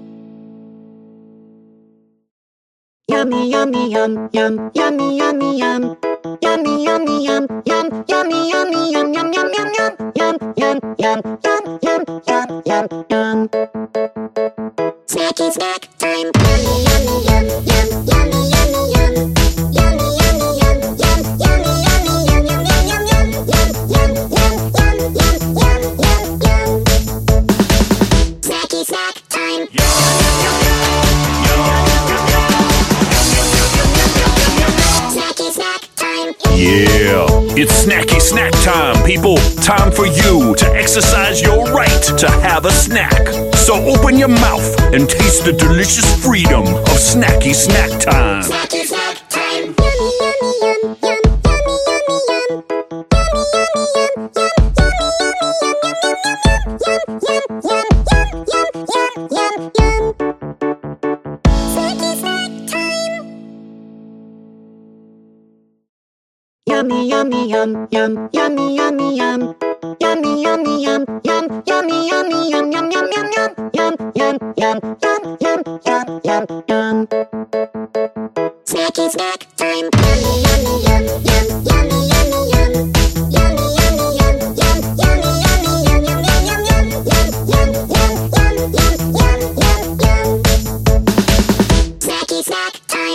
Yummy, yummy, yum, yum, yummy, yummy, yum. Yummy, yummy, yum, yum, yummy, yummy, yum, yum, yum, yum, yum, yum, yum, yum, yum, yum, yum, yum. Snacky snack time. Yummy, yummy, yum, yum, yummy, yummy, yum. Yummy, yummy, yum, yum, yummy, yummy, yum, yum, yum, yum, yum, yum, yum, yum, yum, yum, yum, yum. Snacky snack time. Snacky snack time. Yeah, it's snacky snack time, people. Time for you to exercise your right to have a snack. So open your mouth and taste the delicious freedom of snacky snack time. Snacky snack time. Yummy, yummy, yum, yum, yummy, yummy, yum. Yummy, yummy, yum, yum, yummy, yummy, yum, yum, yum, yum, yum, yum, yum, yum. Snacky snack time. Yummy, yummy, yum, yum, yummy, yummy, yum. Yummy, yummy, yum, yum, yummy, yummy, yum, yum, yum, yum, yum, yum, yum, yum, yum, yum, yum, yum. Snacky snack time. Yummy, yummy, yum, yum, yummy, yummy, yum. Yummy, yummy, yum, yum, yummy, yummy, yum, yum, yum, yum, yum, yum, yum, yum, yum, yum, yum, yum. Snacky snack time.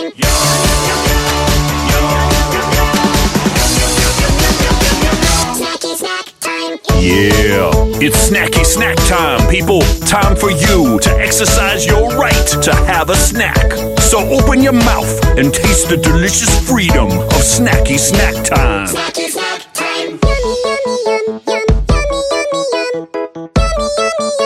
Snacky snack time. Yeah, it's snacky snack time, people. Time for you to exercise your right to have a snack. So open your mouth and taste the delicious freedom of snacky snack time. Snacky snack time. Yummy, yummy, yum, yum, yummy, yummy, yum. Yummy, yummy,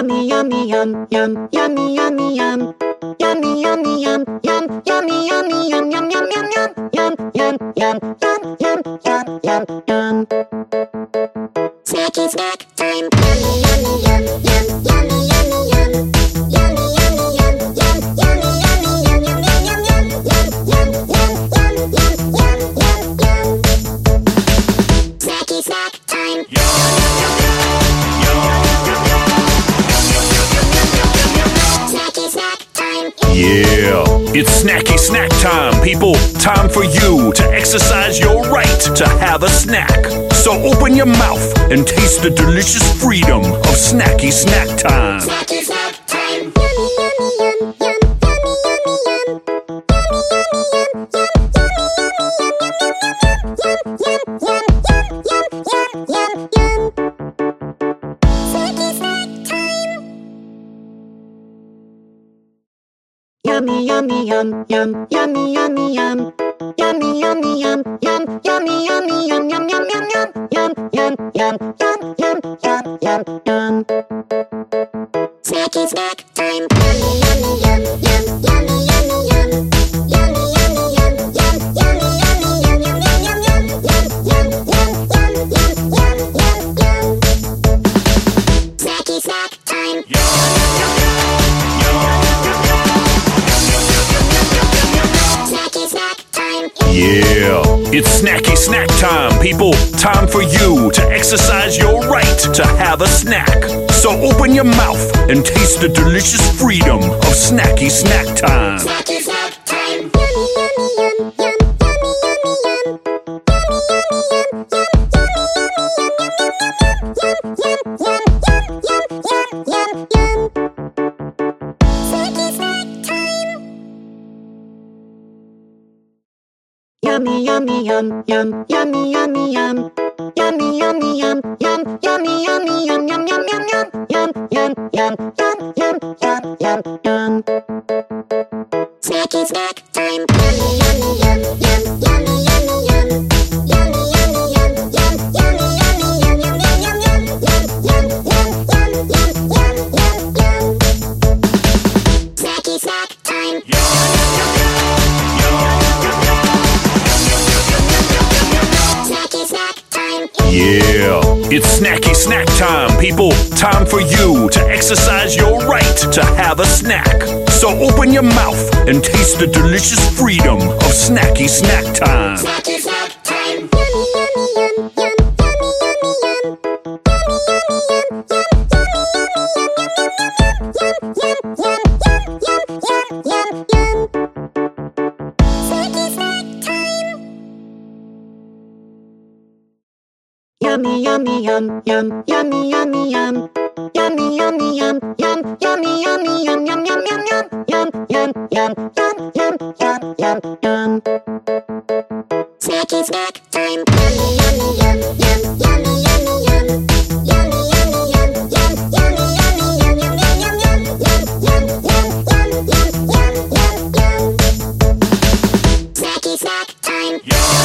Yummy, yummy, yum, yum, yummy, yummy, yum. Yummy, yummy, yum, yum, yummy, yummy, yum, yum, yum, yum, yum, yum, yum, yum, yum, yum, yum, yum. Snacky snack time. Yummy, yummy, yum, yum, yummy, yummy, yum. Yummy, yummy, yum, yum, yummy, yummy, yum, yum, yum, yum, yum, yum, yum, yum, yum, yum, yum. Snacky snack time. Yeah, it's snacky snack time, people. Time for you to exercise your right to have a snack. So open your mouth and taste the delicious freedom of snacky snack time. Snacky snack time. Yummy, yummy, yum, yum, yummy, yummy, yum. Yummy, yummy, yum, yum, yummy, yum, yum, yum, yum, yum, yum, yum, yum. Snacky snack time. Yummy, yummy, yum, yum, yummy, yummy, yum. Yummy, yummy, yum, yum, yummy, yummy, yum, yum, yum, yum, yum, yum, yum, yum, yum, yum, yum, yum. Snacky snack time. Yummy, yummy, yum, yum, yummy, yummy, yum. Yummy, yummy, yum, yum, yummy, yummy, yum, yum, yum, yum, yum, yum, yum, yum, yum, yum, yum. Snacky snack time. Yeah, it's snacky snack time, people. Time for you to exercise your right to have a snack. So open your mouth and taste the delicious freedom of snacky snack time. Snacky snack time. Yummy, yummy, yum, yum, yummy, yummy, yum. Yummy, yummy, yum, yum, yummy, yummy, yum, yum, yum, yum, yum, yum, yum, yum, yum. Snacky snack time. Yummy, yummy, yum, yum, yummy, yummy, yum. Yummy, yummy, yum, yum, yummy, yummy, yum, yum, yum, yum, yum, yum, yum, yum, yum, yum, yum, yum. Snacky snack time. Yummy, yummy, yum, yum, yummy, yummy, yum. Yummy, yummy, yum, yum, yummy, yummy, yum, yum, yum, yum, yum, yum, yum, yum, yum, yum, yum. Snacky snack time. Yeah, it's snacky snack time, people. Time for you to exercise your right to have a snack. So open your mouth and taste the delicious freedom of snacky snack time. Snacky snack time. Yummy, yummy, yum, yum, yummy, yummy, yum. Yummy, yummy, yum, yum, yummy, yummy, yum, yum, yum, yum, yum, yum, yum, yum. Snacky snack time. Yummy, yummy, yum, yum, yummy, yummy, yum. Yummy, yummy, yum, yum, yummy, yummy, yum, yum, yum, yum, yum, yum, yum, yum, yum, yum, yum, yum. Snacky snack time. Yummy, yummy, yum, yum, yummy, yummy, yum. Yummy, yummy, yum, yum, yummy, yummy, yum, yum, yum, yum, yum, yum, yum, yum, yum, yum, yum, yum. Snacky snack time.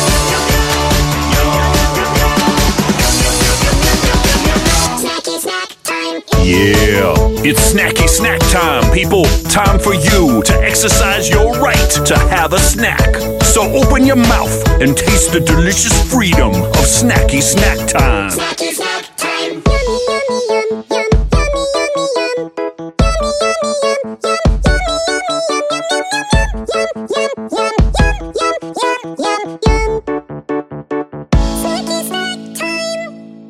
Yeah, it's snacky snack time, people. Time for you to exercise your right to have a snack. So open your mouth and taste the delicious freedom of snacky snack time. Snacky snack time. Yummy, yummy, yum, yum, yummy, yummy, yum. Yummy, yummy, yum, yum, yummy, yummy, yum, yum, yum, yum, yum, yum, yum, yum. Snacky snack time.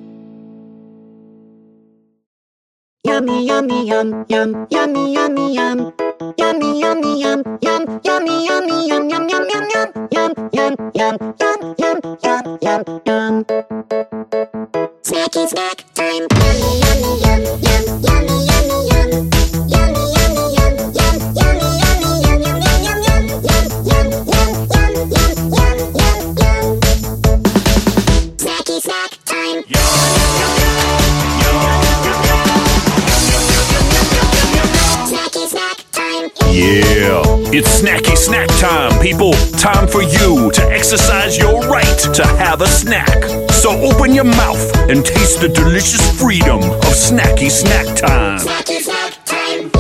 Yummy, yummy, yum, yum, yummy, yummy, yum. Yummy, yummy, yum, yum, yummy, yummy, yum, yum, yum, yum, yum, yum, yum, yum, yum, yum, yum, yum. Snacky snack time. Yummy, yummy, yum, yum, yummy, yummy, yum. Yummy, yummy, yum, yum, yummy, yummy, yum, yum, yum, yum, yum, yum, yum, yum, yum, yum, yum, yum. Snacky snack time. Yeah, it's snacky snack time, people. Time for you to exercise your right to have a snack. So open your mouth and taste the delicious freedom of snacky snack time. Snacky snack time.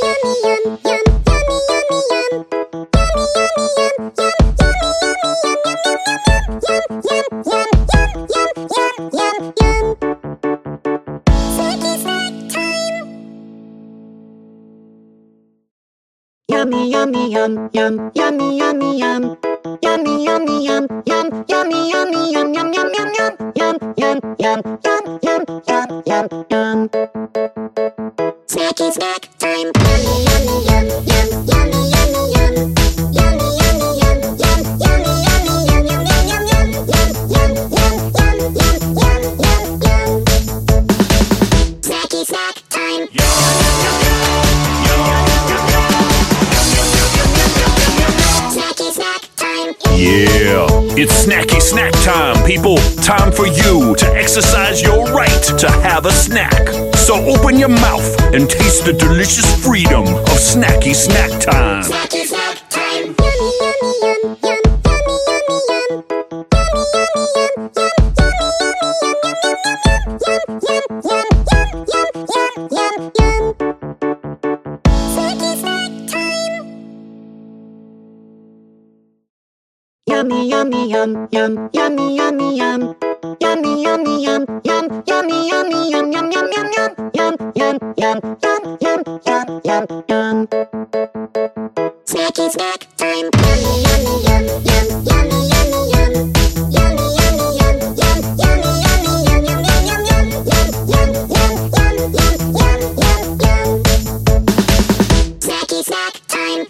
Yummy, yummy, yum, yum, yummy, yummy, yum. Yummy, yummy, yum, yum, yummy, yummy, yum, yum, yum, yum, yum, yum, yum, yum, yum, yum, yum, yum. Snacky snack time. Yummy, yummy, yum, yum, yummy, yummy, yum. Yummy, yummy, yum, yum, yummy, yummy, yum, yum, yum, yum, yum, yum, yum, yum, yum, yum, yum, yum. Snacky snack time. Yeah, it's snacky snack time, people. Time for you to exercise your right to have a snack. So open your mouth and taste the delicious freedom of snacky snack time. Snacky snack time. Yummy, yummy, yum, yum, yummy, yummy, yum. Yummy, yummy, yum, yum, yum, yum, yum, yum, yum, yum, yum, yum. Snacky snack time. Yummy, yummy, yum, yum, yummy, yummy, yum. Yummy, yummy, yum, yum, yummy, yummy, yum, yum, yum, yum, yum, yum, yum, yum, yum, yum, yum, yum. Snacky snack time. Yummy, yummy, yum, yum, yummy, yummy, yum. Yummy, yummy, yum, yum, yummy, yummy, yum, yum, yum, yum, yum, yum, yum, yum, yum, yum, yum, yum. Snacky snack time.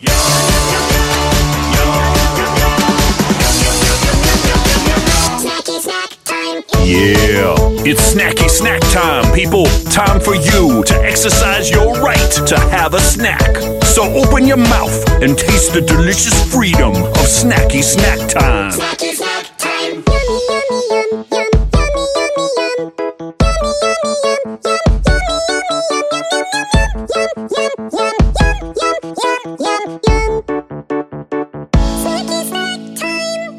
Snacky snack time. Yeah, it's snacky snack time, people. Time for you to exercise your right to have a snack. So open your mouth and taste the delicious freedom of snacky snack time. Snacky snack time. Yummy, yummy, yum, yum, yummy, yummy, yum. Yummy, yummy, yum, yum, yummy, yum, yum, yum, yum, yum, yum, yum, yum, yum. Snacky snack time.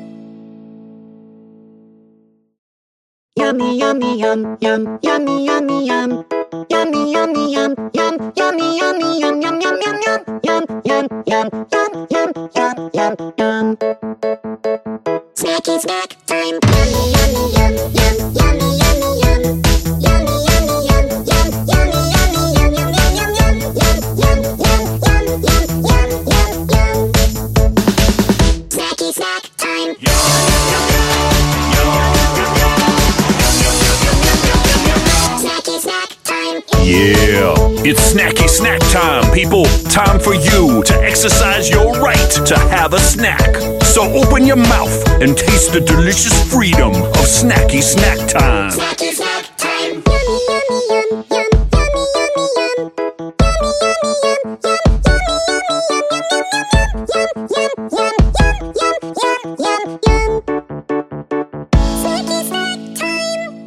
Yummy, yummy, yum, yum, yummy, yummy, yum. Yummy, yummy, yum, yum, yummy, yummy, yum, yum, yum, yum, yum, yum, yum, yum, yum, yum, yum, yum. Snacky snack time. Yummy, yummy, yum, yum, yummy, yummy, yum. Yummy, yummy, yum, yum, yummy, yummy, yum, yum, yum, yum, yum, yum, yum, yum, yum, yum, yum. Snacky snack time. Snacky snack time. Yeah, it's snacky snack time, people. Time for you to exercise your right to have a snack. So open your mouth and taste the delicious freedom of snacky snack time. Snacky snack time. Yummy, yummy, yum, yum, yummy, yummy, yum. Yummy, yummy, yum, yum, yummy, yum, yum, yum, yum, yum, yum, yum, yum, yum. Snacky snack time.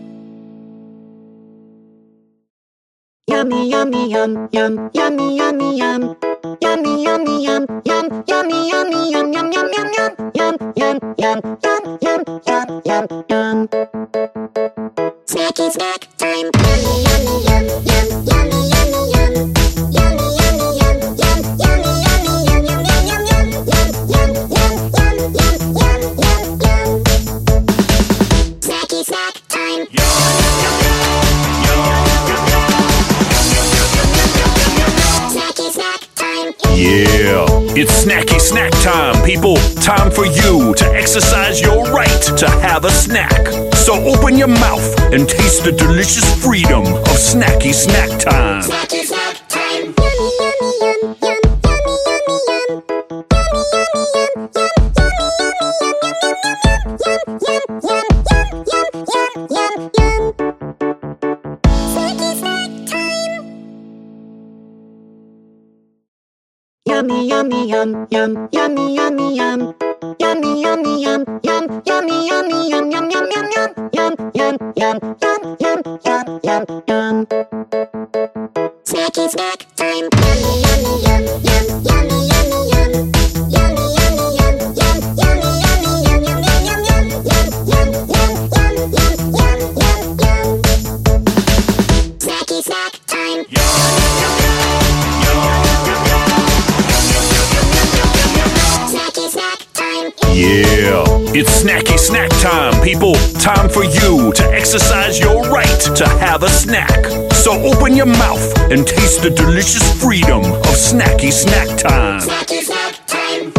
Yummy, yummy, yum, yum, yummy, yummy, yum. Yummy, yummy, yum, yum, yummy, yummy, yum, yum, yum, yum, yum, yum, yum, yum, yum, yum, yum, yum. Snacky snack time. Yummy, yummy, yum, yum, yummy, yummy, yum. Yummy, yummy, yum, yum, yummy, yummy, yum, yum, yum, yum, yum, yum, yum, yum, yum, yum, yum. Snacky snack time. Snacky snack time. Yeah, it's snacky snack time, people. Time for you to exercise your right to have a snack. So open your mouth and taste the delicious freedom of snacky snack time. Snacky snack time. Yummy, yummy, yum, yum, yummy, yummy, yum. Yummy, yummy, yum, yum, yummy, yum, yum, yum, yum, yum, yum, yum, yum. Snacky snack time. Yummy, yummy, yum, yum, yummy, yummy, yum. Yummy, yummy, yum, yum, yummy, yummy, yum, yum, yum, yum, yum, yum, yum, yum, yum, yum, yum, yum. Snacky snack time. Yummy, yummy, yum, yum, yummy, yummy, yum. Yummy, yummy, yum, Yeah, it's snacky snack time, people. Time for you to exercise your right to have a snack. So open your mouth and taste the delicious freedom of snacky snack time. Snacky snack time.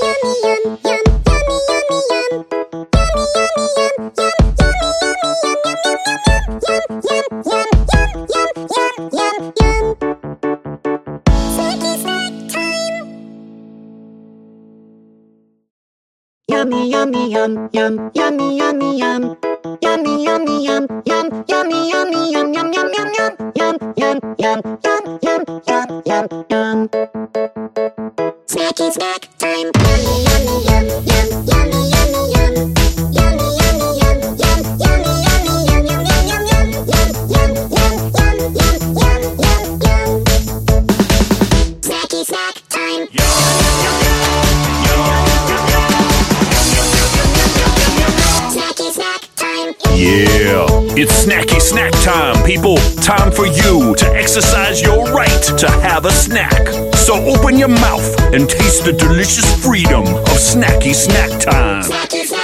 Yummy, yummy, yum, yum, yummy, yummy, yum. Yummy, yummy, yum, yum, yummy, yummy, yum, yum, yum, yum, yum, yum, yum, yum, yum, yum, yum, yum. Snacky snack time. Yummy, yummy, yum, yum, yummy, yummy, yum. Yummy, yummy, yum, yum, yummy, yummy, yum, yum, yum, yum, yum, yum, yum, yum, yum, yum, yum, yum. Snacky snack time. Yeah, it's snacky snack time, people. Time for you to exercise your right to have a snack. So open your mouth and taste the delicious freedom of snacky snack time. Snacky snack.